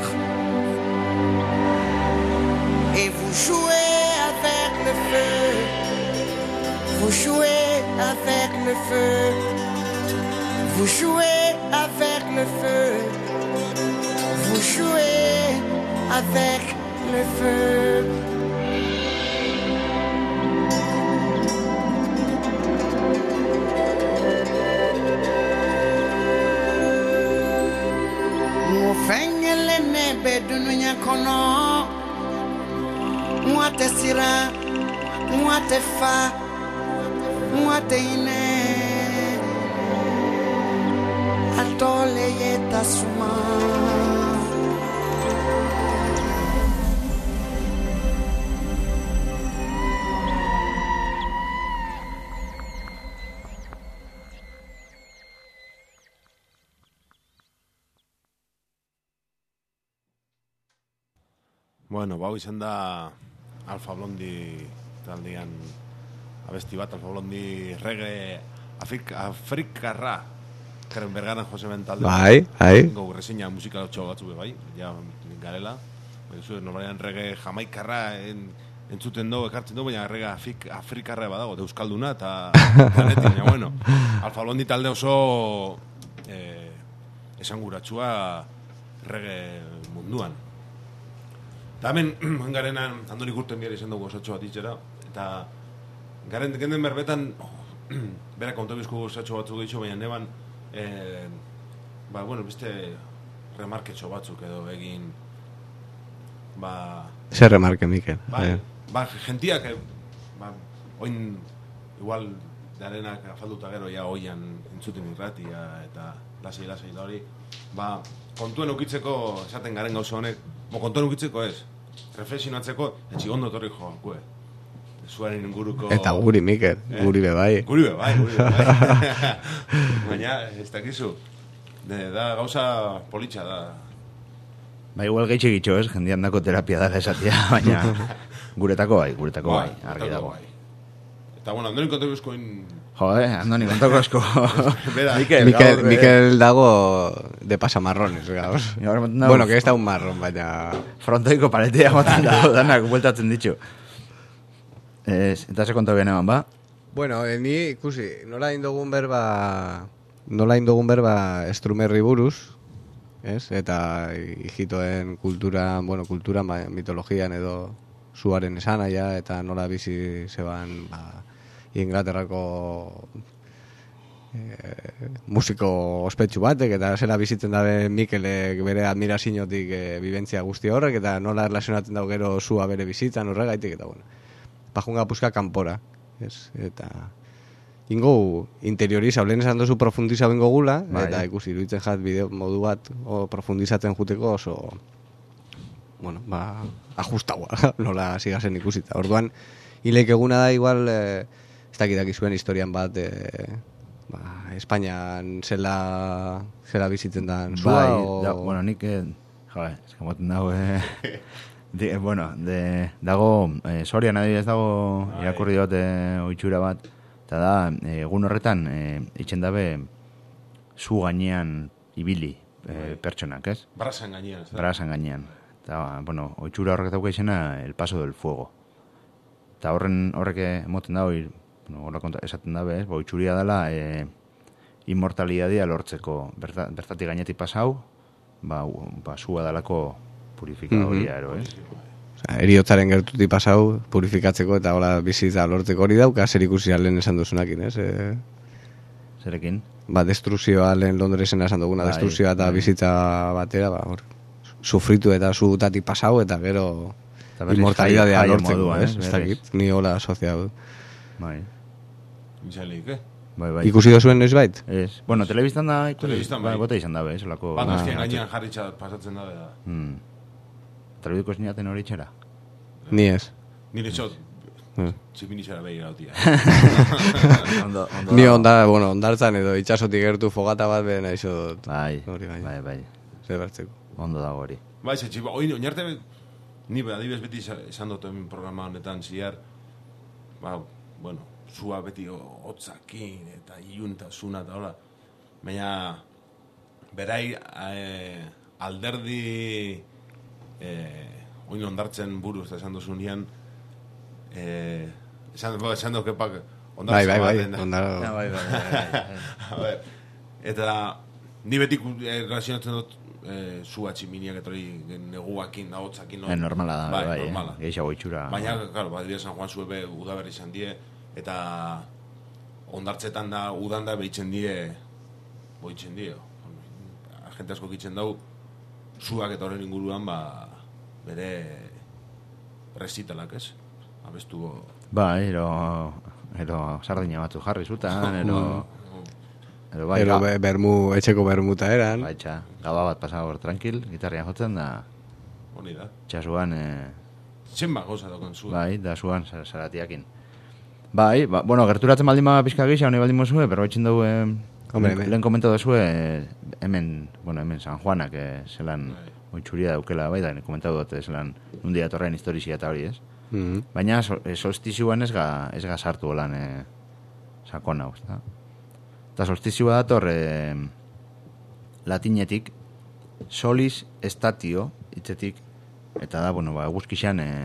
S6: Et vous jouez avec le feu, vous jouez avec le feu, vous jouez avec le feu, vous jouez avec le feu. Mufengele nebe dununya kono, mwate sira, mwate fa, mwate ine, atole yeta suma.
S3: Bueno, bau izan da Alfa Blondi taldean abesti bat, Alfa Blondi reggae Afrik, Afrikarra Karen Bergaran Jose Mentalde.
S4: Bai, bai.
S3: Gau reseña musikalotxo batzu bai, ja garela. Bai, zuen normalean reggae jamaikarra en, entzuten dugu, ekartzen dugu, baina reggae Afrik, Afrikarra badago, euskalduna eta planetik, baina bueno. Alfa Blondi talde oso eh, esanguratsua reggae munduan. Eta hemen, garenan, Andoni Kurten bihar izan dugu osatxo bat itxera, eta garen genden berbetan, oh, bera kontabizko osatxo batzuk gehiago, baina neban, eh, ba, bueno, beste remarketxo batzuk edo egin, ba...
S4: Zer remarke, Mikel.
S3: Ba,
S4: eh.
S3: ba gentiak, eh, ba, oin, igual, darenak afalduta gero, ja, oian entzuten irratia, eta lasai-lasai da hori, ba, kontuen ukitzeko, esaten garen gauza honek, mo kontuen ukitzeko ez, reflexionatzeko, etxi ondo torri joan, kue. Zuaren inguruko...
S4: Eta guri, Mikel, eh? Guri be bai.
S3: Guri be bai, guri be bai. Baina, ez dakizu, de, da gauza politxa da.
S2: Ba, igual geitxe gitxo ez, jendian dako terapia dara esatia, baina guretako bai, guretako bai, argi dago.
S3: Bai. Eta, bueno, Andoni kontabizkoin...
S2: Jo, eh, Andoni, kontako asko.
S4: Mikel, Mikel, Mikel dago de pasamarrones, gaur. Bueno, que ez da un marron, baina...
S2: Frontoiko paletea motan dago, danak bueltatzen ditxu. Ez, eta ze konta behar eman, ba?
S4: Bueno, eh, ni ikusi, nola indogun berba... Nola indogun berba estrumerri buruz, ez? Eta hijitoen kulturan, bueno, kulturan, ba, mitologian edo zuaren esanaia, eta nola bizi zeban, ba... Inglaterrako eh, musiko ospetsu batek, eta zela bizitzen dabe Mikelek bere admiraziotik eh, bibentzia guzti horrek, eta nola erlazionatzen dago gero zua bere bizitzan horregaitik, eta bueno, pajunga puska kanpora, ez? Eta ingo interioriza, olen esan dozu profundiza bengo gula, bai. Eta ikusi iruditzen jat bideo modu bat o profundizatzen juteko oso, bueno, ba, ajustaua, nola sigazen ikusita. Orduan, hileik eguna da igual... Eh, ez dakidak izuen historian bat e, ba, Espainian zela zela bizitzen dan zua
S2: bai,
S4: o...
S2: da, bueno, nik eh, joe, eskamoten dago eh, de, bueno, de, dago eh, Sorian adibidez dago bai. Irakurri dut eh, oitxura bat eta da, eh, egun horretan eh, itxen dabe zu gainean ibili eh, pertsonak, ez?
S3: Brasan gainean, ez da?
S2: Brasan gainean. Eta, bueno, oitxura horrek dauka izena El Paso del Fuego. Eta horren horrek emoten dago bueno, konta, esaten dabe, ez, bo, itxuria dela e, inmortalidadia lortzeko berta, bertatik gainetik pasau, ba, ba sua dalako purifikadora, ero, ez?
S4: Osea, eriotzaren gertutik pasau purifikatzeko eta hola bizitza lortzeko hori dauka, zer ikusi lehen esan duzunakin, ez? E,
S2: Zerekin?
S4: Ba, destruzioa lehen Londresen esan duguna, bai, destruzioa eta bai. Bizitza batera, ba, hor, sufritu eta zutatik pasau eta gero inmortalidadea lortzeko, ez? Ez dakit, ni hola asoziatu.
S2: Bai.
S3: Izalik, eh?
S2: Bai, bai.
S4: Ikusi dozuen noiz bait?
S2: Ez. Bueno, telebistan da ikusi.
S3: Telebistan bai.
S2: Bota izan dabe, ez? Olako...
S3: Bandazkien gainean jarritxa pasatzen dabe da.
S2: Hmm. Trebiko zinaten hori txera?
S4: Ni ez.
S3: Nire txot,
S4: Eh.
S3: tximinitxara behi gautia.
S2: Ondo, ondo
S4: Ni
S2: dago.
S4: onda, bueno, ondartzan edo itxasotik gertu fogata bat behen aizo dut.
S2: Bai,
S4: Hori bai.
S2: bai, bai.
S4: Zer bertzeko.
S2: Ondo dago hori.
S3: Bai, ze txipa, oin, oinarte, ni adibidez beti esan- esan dut hemen programa honetan ziar, ba, bueno, zua beti hotzakin eta iluntasuna eta hola. Baina, berai, eh, alderdi, eh, oin ondartzen buruz, eta esan duzu nian, eh, esan, bo, esan dut kepak,
S4: Bai,
S3: ondartzen
S4: bai, bai.
S3: baten,
S4: Ondar...
S2: Ah, bai, bai, bai, bai.
S3: A ber, eta ni beti eh, relazionatzen dut eh, zua tximiniak eta hori neguakin, ahotzakin. no?
S2: Eh, normala da,
S3: bai,
S2: bai,
S3: normala.
S2: eh? Gehiago itxura.
S3: Baina, claro, badira San Juan zuebe udaberri izan die, eta ondartzetan da, udan da behitzen die, boitzen die. Agente asko kitzen dau, zuak eta horren inguruan, ba, bere resitalak, ez? Abestu...
S2: Bai, ero, ero sardina batzu jarri zutan, ero... Ero bai,
S4: Ero
S2: ga-
S4: be- bermu, etxeko bermuta eran.
S2: bai, txa, gaba bat pasaba hor tranquil, gitarria jotzen da,
S3: Honi da.
S2: txasuan, eh,
S3: Zenba gauza dagoen zua.
S2: bai, da zuan zar- zaratiakin. Bai, ba, bueno, gerturatzen baldin ba pizka gisa, honi baldin mozue, berbaitzen dugu, eh,
S4: Hombre,
S2: lehen,
S4: hemen.
S2: lehen komentatu duzue, eh, hemen, bueno, hemen San Juanak, eh, zelan,
S3: Bai.
S2: oitxuria daukela, bai, da, komentatu dut, eh, zelan, nundi datorren historizia eta hori, ez?
S4: Mhm.
S2: Baina so, e, solstizioan ez ga, ez ga sartu holan e, sakon hau, ezta? Eta solstizioa dator e, latinetik solis estatio hitzetik eta da, bueno, ba, eguzkixan e,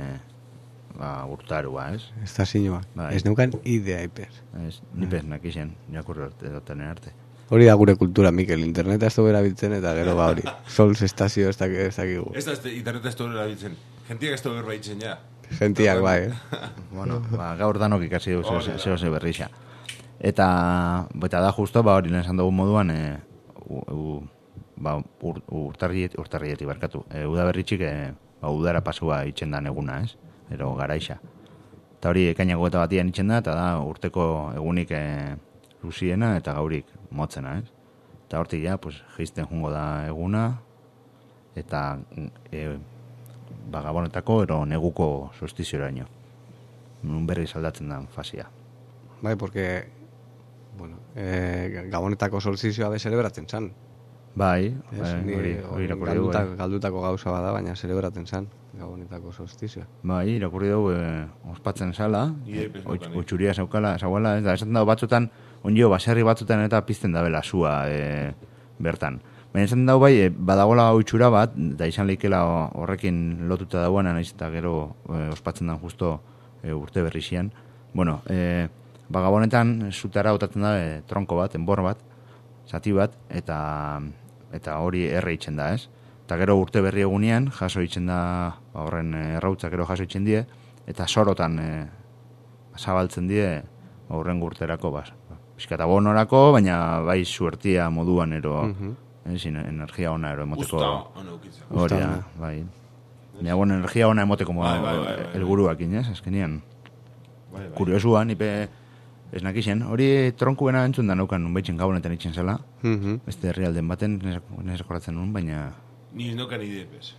S2: ba, urtarua, ez?
S4: Ez da zinua.
S2: Bai.
S4: Ez neukan idea hiper.
S2: Ez, nipez nakixen, jakurri arte duten arte.
S4: Hori da gure kultura, Mikel. Interneta ez du erabiltzen eta gero ba hori. Sols estazio ez dak- ez dakigu.
S3: Ez da ez da- internet ez da erabiltzen. Gentiak ez da berbaitzen ja.
S4: Gentiak bai, eh?
S2: Bueno, ba, gaur danok ikasi dugu
S3: Hori da.
S2: zeo ze berrixa. Eta, eta da justo, ba, hori lehen esan dugun moduan, e, u, u, ba, ur, urtarriet, urtarrietik barkatu. E, udaberritxik, e, ba, udara pasua itxen da eguna, ez? Ero garaixa. Eta hori ekainako eta batian itxen da, eta da urteko egunik e, luziena eta gaurik motzena, ez? Eta hortik ja, pues, geizten jungo da eguna, eta e, ba, gabonetako ero neguko solstizioraino. Nun berri saldatzen da fasia.
S4: Bai, porque bueno, eh, Gabonetako solstizioa be celebratzen zan.
S2: Bai,
S4: Ez,
S2: bai,
S4: ni
S2: hori, hori irakurri dugu.
S4: galduta,
S2: bai.
S4: galdutako gauza bada, baina celebratzen zan Gabonetako solstizioa.
S2: Bai, irakurri dugu e, ospatzen zala,
S3: Ie, pez
S2: oitz-
S3: neukan, eh.
S2: oitxuria zaukala, zauala, ez da, esaten dago batzutan, onjo, baserri batzutan eta pizten dabela sua e, bertan. Baina esaten dago bai, e, badagola oitxura bat, da izan leikela horrekin lotuta dagoena, naiz eta gero e, ospatzen da justo e, urte berrizian. Bueno, e, ba, Gabonetan zutara otatzen da e, tronko bat, enbor bat, zati bat, eta eta hori erre itzen da, ez? Eta gero urte berri egunean, jaso itzen da, ba, horren e, errautzak gero jaso itzen die, eta sorotan e, zabaltzen die, ba, horren urterako, ba, pixkata bonorako, baina bai suertia moduan ero,
S4: Mhm.
S2: ez, en- energia ona ero emoteko.
S3: Usta, hone ukitza.
S2: Hori da,
S4: Usta.
S2: bai. Baina, bueno, energia ona emoteko mo,
S3: Bai, bai, bai, bai.
S2: helburuak inez, azkenian.
S3: Bai, bai.
S2: Kuriosua, nipe ez nakixen. Hori tronkuena entzun da naukan nun baitzen Gabonetan itzen zela.
S4: Mhm.
S2: Beste herrialden baten, nire koratzen nun, baina...
S3: Ni ez nokan idepez.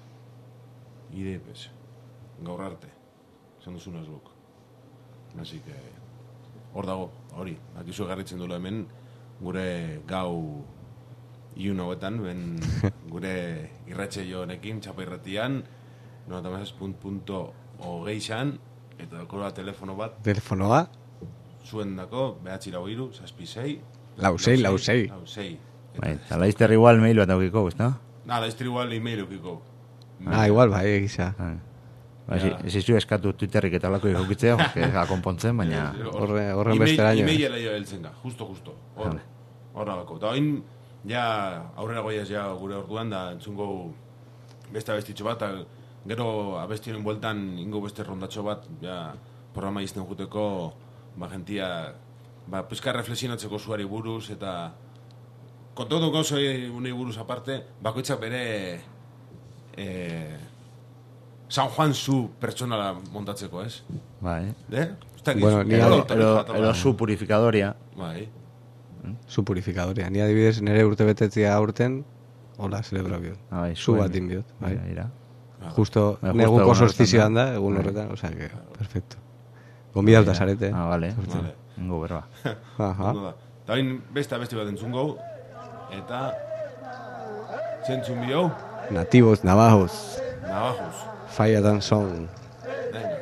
S3: Idepez. Gaur arte. Esan duzun ez guk. Así que... Hor dago, hori. Akizu egarritzen duela hemen, gure gau ilun hauetan, ben gure irratxe joanekin, txapa irratian, nota mazaz punt punto hogeixan, eta daukora telefono bat,
S4: Telefonoa,
S3: zuen dako, behatzi lau iru, zazpi sei,
S4: lau sei, lau sei.
S3: lau sei.
S2: Bai, eta laizter igual mail bat aukiko, ez da?
S3: Na, laiztri igual e-mail eukiko.
S4: Ah, igual, bai, egisa.
S2: Bai. Ba,
S3: Ja.
S2: ez izu eskatu Twitterrik eta lako ikukitzea, porque ez da konpontzen, baina...
S4: Horre- horren
S3: Email-
S4: besteraino, eh.
S3: Emailera jo heltzen ga, justo, justo. Hor,
S2: Vale.
S3: hor nabako. Eta oin, ja, aurrera goiaz ja gure orduan, da entzungo beste abestitxo bat, eta gero abestioen bueltan ingo beste rondatxo bat, ja, programa izten juteko, ba, gentia, ba, pizka reflexionatzeko zuari buruz, eta kontatu gauza unei buruz aparte, bakoitzak bere eh, San Juan zu pertsonala montatzeko, ez?
S2: Bai.
S3: De? Ez dakit,
S4: Bueno, ni
S3: edo-
S4: ado-
S2: Ero,
S3: edo-
S2: ero su purificadoria.
S3: Bai.
S4: Su purificadoria. Ni adibidez nere urte betetzia aurten, hola, celebra biot.
S2: Ah, bai,
S4: Su
S2: zuen.
S4: bat inbiot, bai.
S2: Ira, ira.
S4: Justo
S2: Bai, justo
S4: neguko
S2: egun
S4: solstizioan da,
S2: horretan da.
S4: egun horretan, osea que, perfecto. Gonbidauta zarete.
S2: Ah, vale.
S3: Vale.
S2: Ingo berba.
S4: Aha.
S3: Ondo da. Eta hain beste abesti bat entzungo, eta zentzun bio,
S4: Nativos, navajos,
S3: navajos.
S4: fire dan song.
S3: Venga.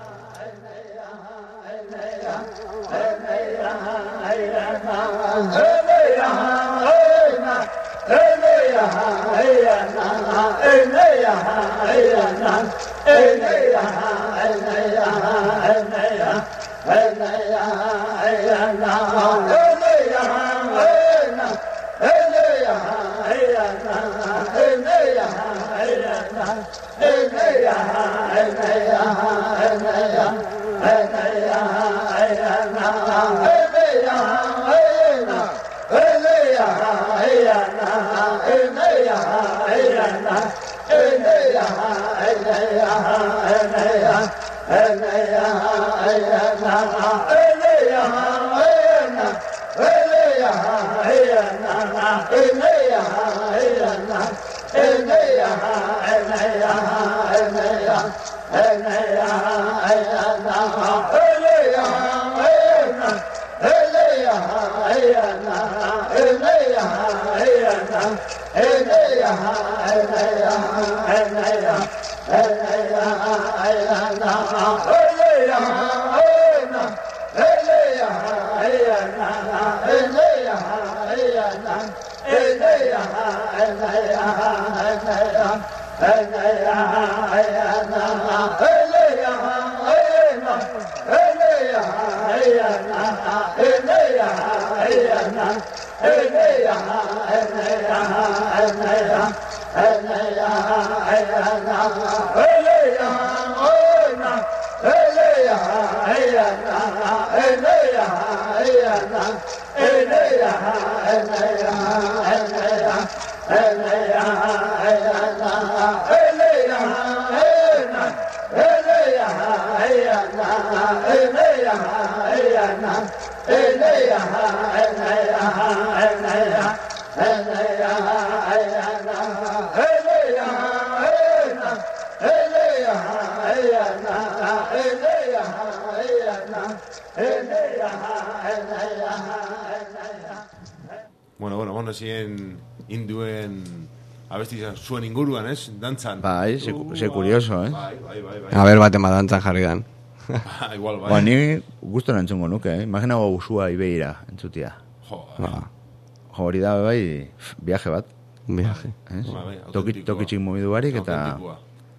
S3: Bueno, bueno, bueno, zien induen abesti zuen inguruan, ez? Dantzan.
S2: Bai, ze, ze curioso, eh?
S3: Bai, bai, bai, bai.
S4: A ber bat emadantzan jarri dan.
S3: Ah, igual, bai.
S2: Ba, ni gustora entzungo nuke, eh? Imaginago usua ibeira entzutia.
S3: Jo,
S4: Ba,
S2: Jo, hori da, bai, viaje bat.
S4: un viaje.
S2: Ez?
S3: Bai, bai,
S2: Toki,
S3: autentikoa.
S2: tokitxik mobidu barik, eta,
S3: autentikoa.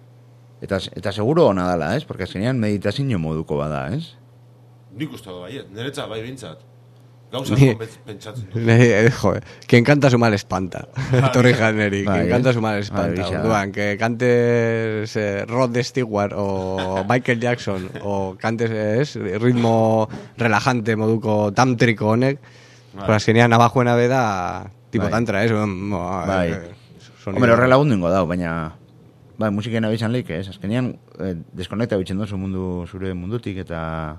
S2: eta, eta seguro ona dala, ez? Porque azkenean meditazio moduko bada, ez?
S3: Nik uste du bai, niretzat bai bintzat. Gauza
S4: Ni-
S3: pentsatzen du.
S4: Ne, eh, joder, quien canta su mal espanta. Torri janeri,
S2: Bai,
S4: quien
S2: eh?
S4: canta su mal
S2: Bai,
S4: espanta.
S2: gisa da.
S4: Orduan, que cantes eh, Rod Stewart o Michael Jackson o cantes eh, es, ritmo relajante moduko tantriko honek,
S3: Bai.
S4: pues azkenean abajoena beda tipo
S2: Bai.
S4: tantra, ez? Mm,
S2: Bai.
S4: eh, sonido-
S2: Hombre, horrela lagundu ingo dau, baina bai, musikena bizan leik, ez? Azkenean, eh, deskonekta bitzen dozu mundu, zure mundutik, eta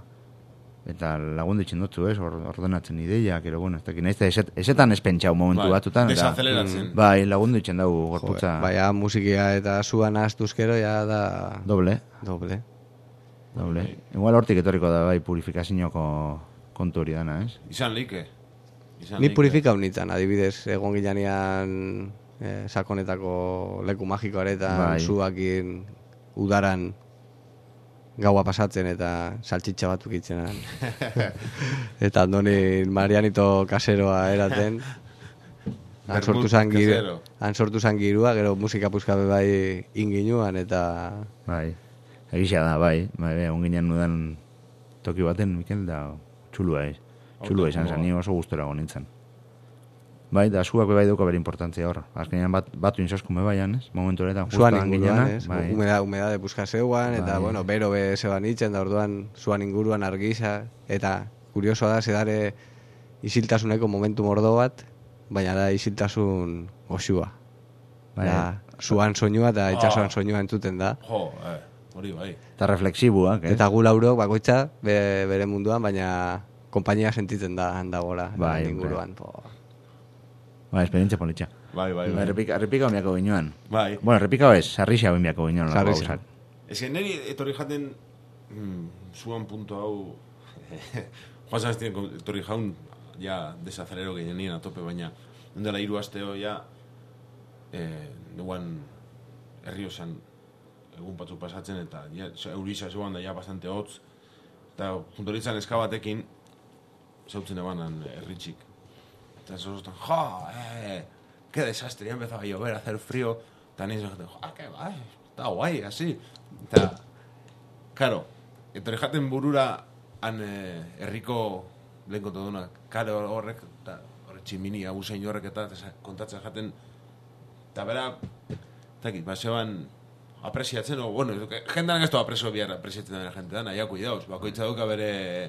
S2: eta lagundu itzen dutzu, ez? Or, ordenatzen ideiak, ero, bueno, ez dakit, nahiz, eset, esetan espentsau momentu
S3: Bai,
S2: batutan, eta,
S3: desazeleratzen.
S2: bai, lagundu itzen dau
S4: Joder,
S2: gorputza
S4: baina musikia eta zuan astuzkero ja da
S2: doble,
S4: doble.
S2: doble. Igual hortik etorriko da, bai, purifikazioko kontu hori dana, ez?
S3: Izan leike. Izan
S4: Ni
S3: leike.
S4: purifika unitan, adibidez, egon gilanean eh, sakonetako leku magikoaretan,
S2: Bai.
S4: zuakin, udaran gaua pasatzen eta saltxitxa batuk itzenan. Eta andoni Marianito kaseroa eraten. Han sortu zan giru,
S3: kasero.
S4: han sortu zan girua, gero musika puskabe bai inginuan eta
S2: Bai, egisa da, bai, bai, bai, onginen nudan toki baten, Mikel, da txulua, ez? Txulua izan zen, ni oso gustora nintzen. Bai, da zuak bai dauka bere importantzia hor. Azkenean bat, batu inzoskume baian, ez? Momentu honetan,
S4: zuan
S2: justo
S4: inguruan,
S2: hanginenak,
S4: ez?
S2: bai.
S4: Humeda, humedade puska zeuan, eta,
S2: Bai.
S4: bueno, bero be zeban itzen, da orduan zuan inguruan argiza, eta kuriosoa da, zedare isiltasuneko momentu mordo bat, baina da isiltasun goxua.
S2: Bai.
S4: Da, zuan soinua eta itxasuan soinua entzuten da.
S3: Jo, eh, hori bai.
S2: Eta reflexibuak, ez?
S4: Eta gu laurok bakoitza be, bere munduan, baina konpainia sentitzen da handagora
S2: Bai,
S4: inguruan. Po.
S2: Ba, esperientzia politxa.
S3: Bai, bai, bai.
S2: Errepika, errepika omiako ginoan.
S3: Bai.
S2: Bueno, errepika ez, sarrixa omiako ginoan.
S4: Sarrixa.
S3: Ez que niri etorri jaten mm, zuan punto hau Juan Sebastián etorri jaun ja desacelero gehienien a tope, baina dela hiru asteo ja eh, duan herriosan egun batzu pasatzen eta ja, eurisa zegoan da ja bastante hotz eta juntolitzan eskabatekin zautzen ebanan herritxik eta zozostan, ja, eh, qué desastre, ya empezaba a llover, a hacer frío eta niz jaten, ja, que bai, está guai, así eta, claro, etorri jaten burura han eh, herriko lehen kontu duna, kare horrek eta horre tximini abusein horrek eta kontatzen jaten eta bera eta ekit, baseban apresiatzen, o, bueno, jendan ez du apreso bihar apresiatzen dena jente dana, ja, cuidaos, bakoitza duka bere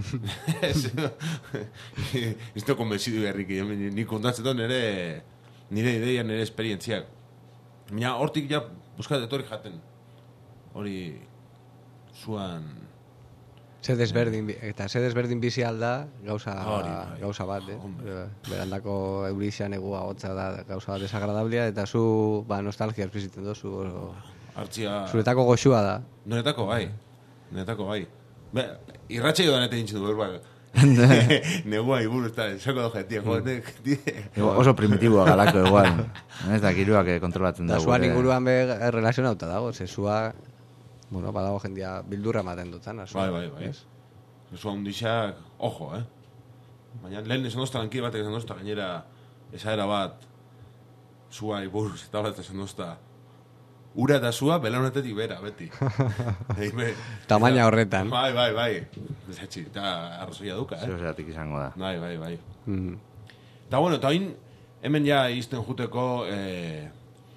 S3: ez du konbenzidu berrik, ni kontatzen dut nire nire ideia, nire esperientziak. Baina hortik ja buskat etorri jaten. Hori zuan
S4: Ze desberdin, eta ze desberdin bizi alda gauza,
S3: Hori, bai.
S4: gauza bat, eh?
S3: Hombre.
S4: Berandako eurisia negua hotza da gauza bat desagradablia, eta zu ba, nostalgia bizitzen dozu. O,
S3: hartzia...
S4: zuretako goxua da.
S3: Noretako bai. Noretako bai. Be, irratxe jodan ete dintzen du, berba. Negua iburu, eta esako da jetia, jo,
S2: Oso primitiboa galako igual. Ez da, kiruak kontrolatzen
S4: Da
S2: dago.
S4: zuan inguruan be relazionauta dago, ze zua, bueno, badago jendia bildurra ematen dutan.
S3: Bai, bai, bai. Zua hundixak, ojo, eh? Baina lehen esan dozta lankide batek esan dozta, gainera esaera bat zua iburuz eta bat esan dozta ura eta zua belaunetetik bera, beti. Eime,
S4: Tamaina horretan.
S3: Bai, bai, bai. Zatxi, eta arrazoia duka, eh?
S2: Zeo zeratik izango da.
S3: Bai, bai, bai.
S4: Mm.
S3: Eta bueno, eta hain hemen ja izten juteko eh,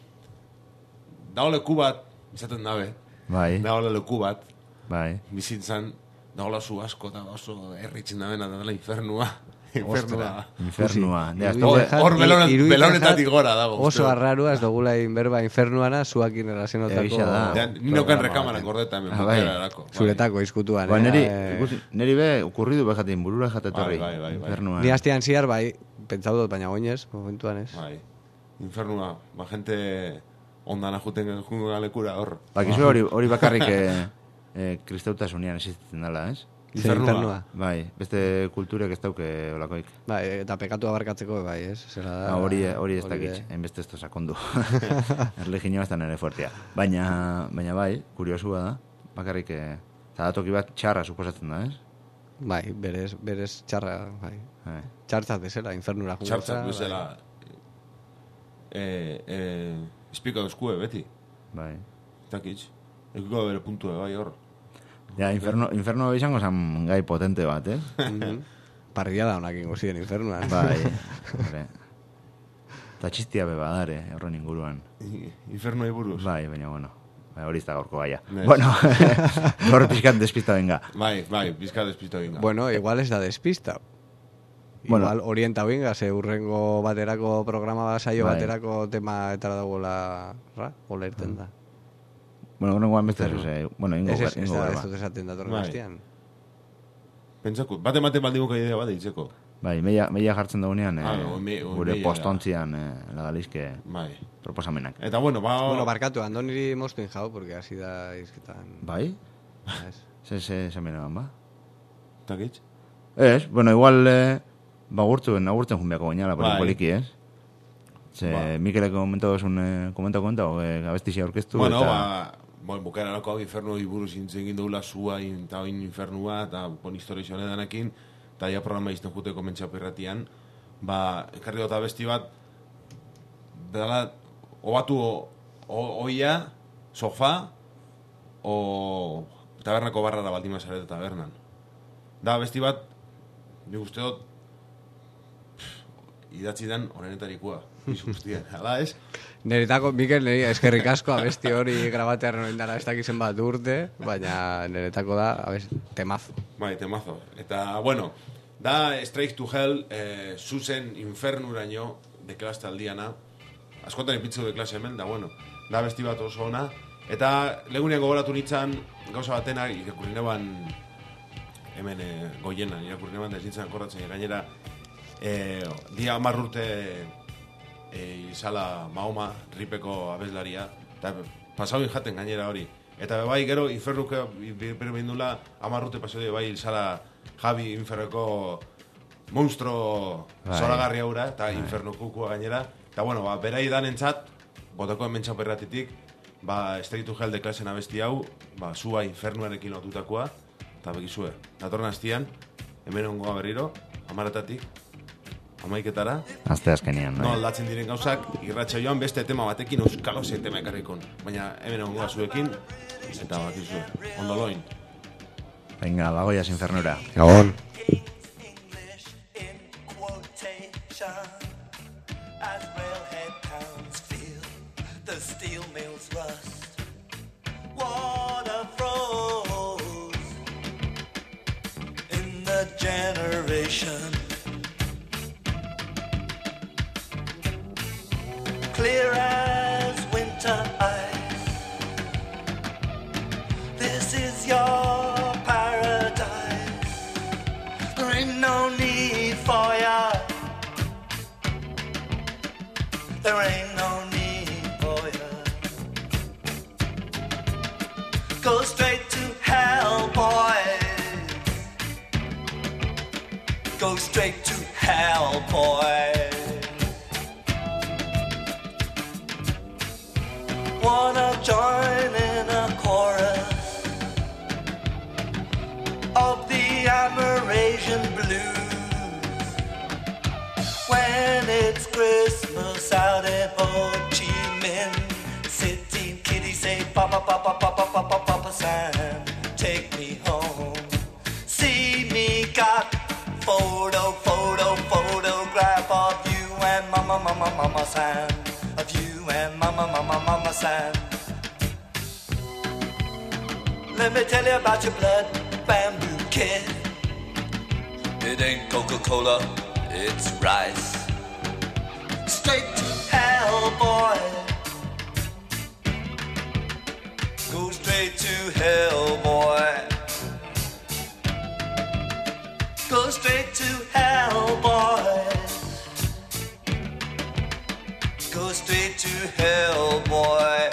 S3: dago leku bat, izaten dabe,
S2: Bai,
S3: dago leku bat,
S2: bai.
S3: bizitzan dago zu asko eta oso erritzen dabena da dela infernua. Infernua.
S2: Infernua. Ja, ez
S3: Hor-
S2: dugu-
S3: hor belonet-
S4: Iruditzen
S3: belonetatik
S4: zait
S3: gora dago.
S4: Oso
S3: uste.
S4: arrarua ez dugula inberba infernuana zuakin erlazionotako
S2: Egia da.
S3: Ja, ni nokan rekamaran gordeta hemen
S2: Ah, bai.
S3: bukaerarako. Bai.
S4: zuretako izkutuan.
S2: Ba,
S4: eh?
S2: neri,
S4: Eh,
S2: ikusi, neri be, okurridu behatin burura jatetorri.
S3: Bai, bai, bai, bai.
S2: Infernua.
S4: Ni hastian ziar, bai, pentsau dut, baina goinez, momentuan ez.
S3: Bai. Infernua, ba gente ondana juten jungo galekura hor.
S2: Bakizu hori, hori bakarrik eh, eh, kristautasunean existitzen dela, ez?
S4: Ze infernua.
S2: Bai, beste kulturek ez dauke olakoik.
S4: Bai, eta pekatu abarkatzeko, bai, ez? Zera da,
S2: Ah, hori hori ez
S4: hori
S2: dakit,
S4: de-
S2: hainbeste ez da sakondu. Erlegioa ez da nere fuertea. Baina, baina bai, kuriosua da, bakarrik, eh, eta datoki bat txarra suposatzen da, ez?
S4: Bai, berez, berez txarra, bai.
S2: Bai.
S4: Txartzat bezala, infernura jungotza.
S3: Txartzat bezala eh, eh, espika dozkue, beti.
S2: Bai.
S3: Takitz. Ekiko bere puntu bai hor.
S2: Ja, inferno, inferno izango zan gai potente bat, eh?
S4: Bai. Mhm. Parria da honak ingo ziren infernuan.
S2: Bai, horre. Eta txistia beba dare, horren inguruan.
S3: Infernua buruz.
S2: Bai, baina, bueno, bai, hori ez da gorko gaia.
S3: Nes.
S2: Bueno, hor pixkat despista benga.
S3: Bai, bai, bizka despista ginga.
S4: Bueno, igual ez da despista.
S2: Bueno.
S4: Igual orienta binga, ze urrengo baterako programa saio
S2: Bai.
S4: baterako tema etara dagoela, ra, hola irten da.
S2: Bueno, horrengoan beste, eh, bueno, ingo,
S4: Ez ez, ez
S2: ingo
S4: da, ez
S2: berba.
S4: dut esaten datorren
S3: Bai.
S4: hastian.
S3: Pentsako, bate mate baldimuko idea bat eitzeko.
S2: Bai, meia, meia jartzen dugunean, eh,
S3: Ah, o me- o
S2: gure
S3: meia.
S2: postontzian eh, legalizke
S3: Bai.
S2: proposamenak.
S3: Eta bueno, ba...
S4: Bueno, barkatu, andoniri moztuen jau, porque hasi da izketan...
S2: Bai?
S4: Ez.
S2: Ze, ze, ze menean, ba?
S3: Takitz?
S2: Ez, bueno, igual, eh, ba, gurtzen, agurtzen junbiako gainala,
S3: Bai.
S2: bai. poliki, ez? Ze,
S3: Ba.
S2: Mikelek komentau esun, eh, komentau komentau, eh, abestixia orkestu,
S3: Bueno,
S2: eta...
S3: ba... Bueno, bukaerarako hau infernu iburuz intzen egin dugula zua eta oin infernua eta bon historia izan edanekin eta ja programa izten juteko mentxapo irratian ba, ekarri dut abesti bat dela obatu o, o, oia, sofá o tabernako barrara baldima zarete tabernan da abesti bat nik uste dut pff, idatzi den honenetarikoa izu guztien, ala ez?
S4: Neretako, Mikel, neri eskerrik asko abesti hori grabatearen hori dara ez dakizen bat urte, baina neretako da, abesti, temazo.
S3: Bai, temazo. Eta, bueno, da Straight to Hell, eh, zuzen infernuraino de klase taldiana. Askotan ipitzu de klase hemen, da, bueno, da besti bat oso ona. Eta legunean gogoratu nintzen gauza batena, irakurri neban hemen eh, goienan, irakurri neban da ez nintzen akordatzen gainera eh, dia hamar urte e, izala Mahoma, ripeko abeslaria, eta pasau jaten gainera hori. Eta bai gero infernuke berbindula amarrute pasau die bai izala Javi inferreko monstro
S2: bai.
S3: zoragarri haura, eta bai. Infernukukua gainera. Eta bueno, ba, berai danentzat, botako hementxau perratitik, ba, estreitu gelde klasen abesti hau, ba, zua infernuarekin lotutakoa, eta bekizue, datorren hastian, hemen ongoa berriro, amaratatik, amaiketara.
S2: Azte azkenian,
S3: No,
S2: bai.
S3: aldatzen diren gauzak, irratxa joan beste tema batekin euskalo ze tema ekarrikon. Baina hemen ongoa zuekin, eta bakizue, ondo loin.
S2: Venga, bagoiaz infernura.
S4: Gabon.
S5: English in quotation as railhead towns feel the steel mills rust. Water froze in the generation. Clear as winter ice. This is your paradise. There ain't no need for ya. There ain't no need for ya. Go straight to hell, boys. Go straight to hell, boys. Wanna join in a chorus of the Amerasian blues when it's Christmas out in Ho Chi Minh City. Kitties say, Papa, Papa, Papa, Papa, Papa San, take me home. See me got photo, photo, photograph of you and Mama, Mama, Mama San. Of you and Mama, Mama, Mama San. Let me tell you about your blood bamboo kid. It ain't Coca-Cola, it's rice. Straight to hell, boy. Go straight to hell, boy. Go straight to hell, boy. Go straight to hell, boy.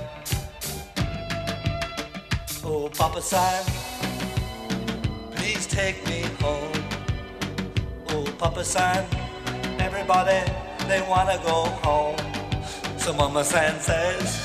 S5: Oh, Papa San, please take me home. Oh, Papa San, everybody, they wanna go home. So Mama San says,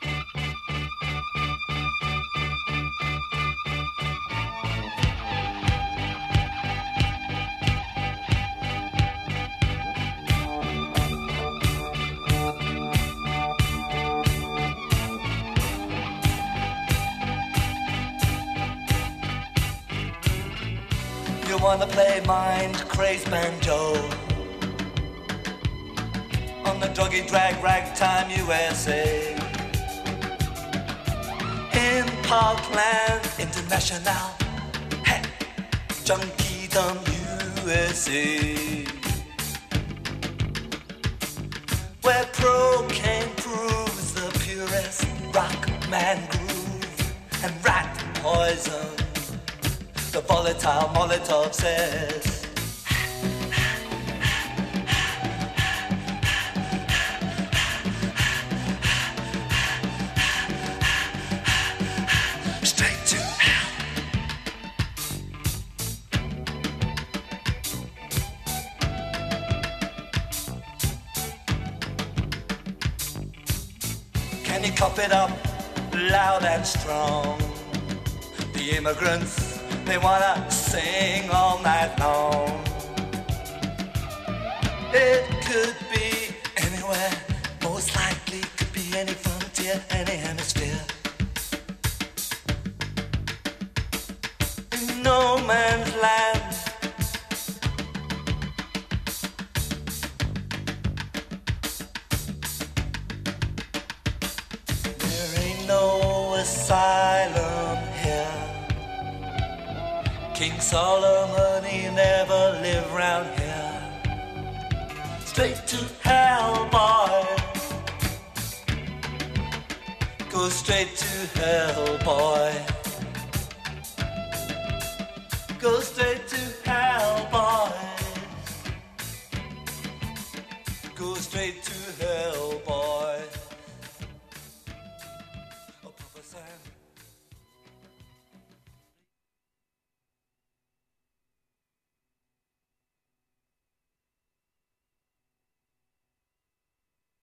S5: you wanna play mind crazed banjo on the druggy drag ragtime U S A in Parkland International, hey, Junkiedom U S A, where cocaine proves the purest rock man groove and rat poison. The volatile Molotov says, straight to hell. Can you cop it up loud and strong? The immigrants, they wanna sing all night long. It could be anywhere, most likely could be any frontier, any hemisphere. In no man's land, there ain't no asylum here. King Solomon, he never lived round here. Straight to hell, boy. Go straight to hell, boy. Go straight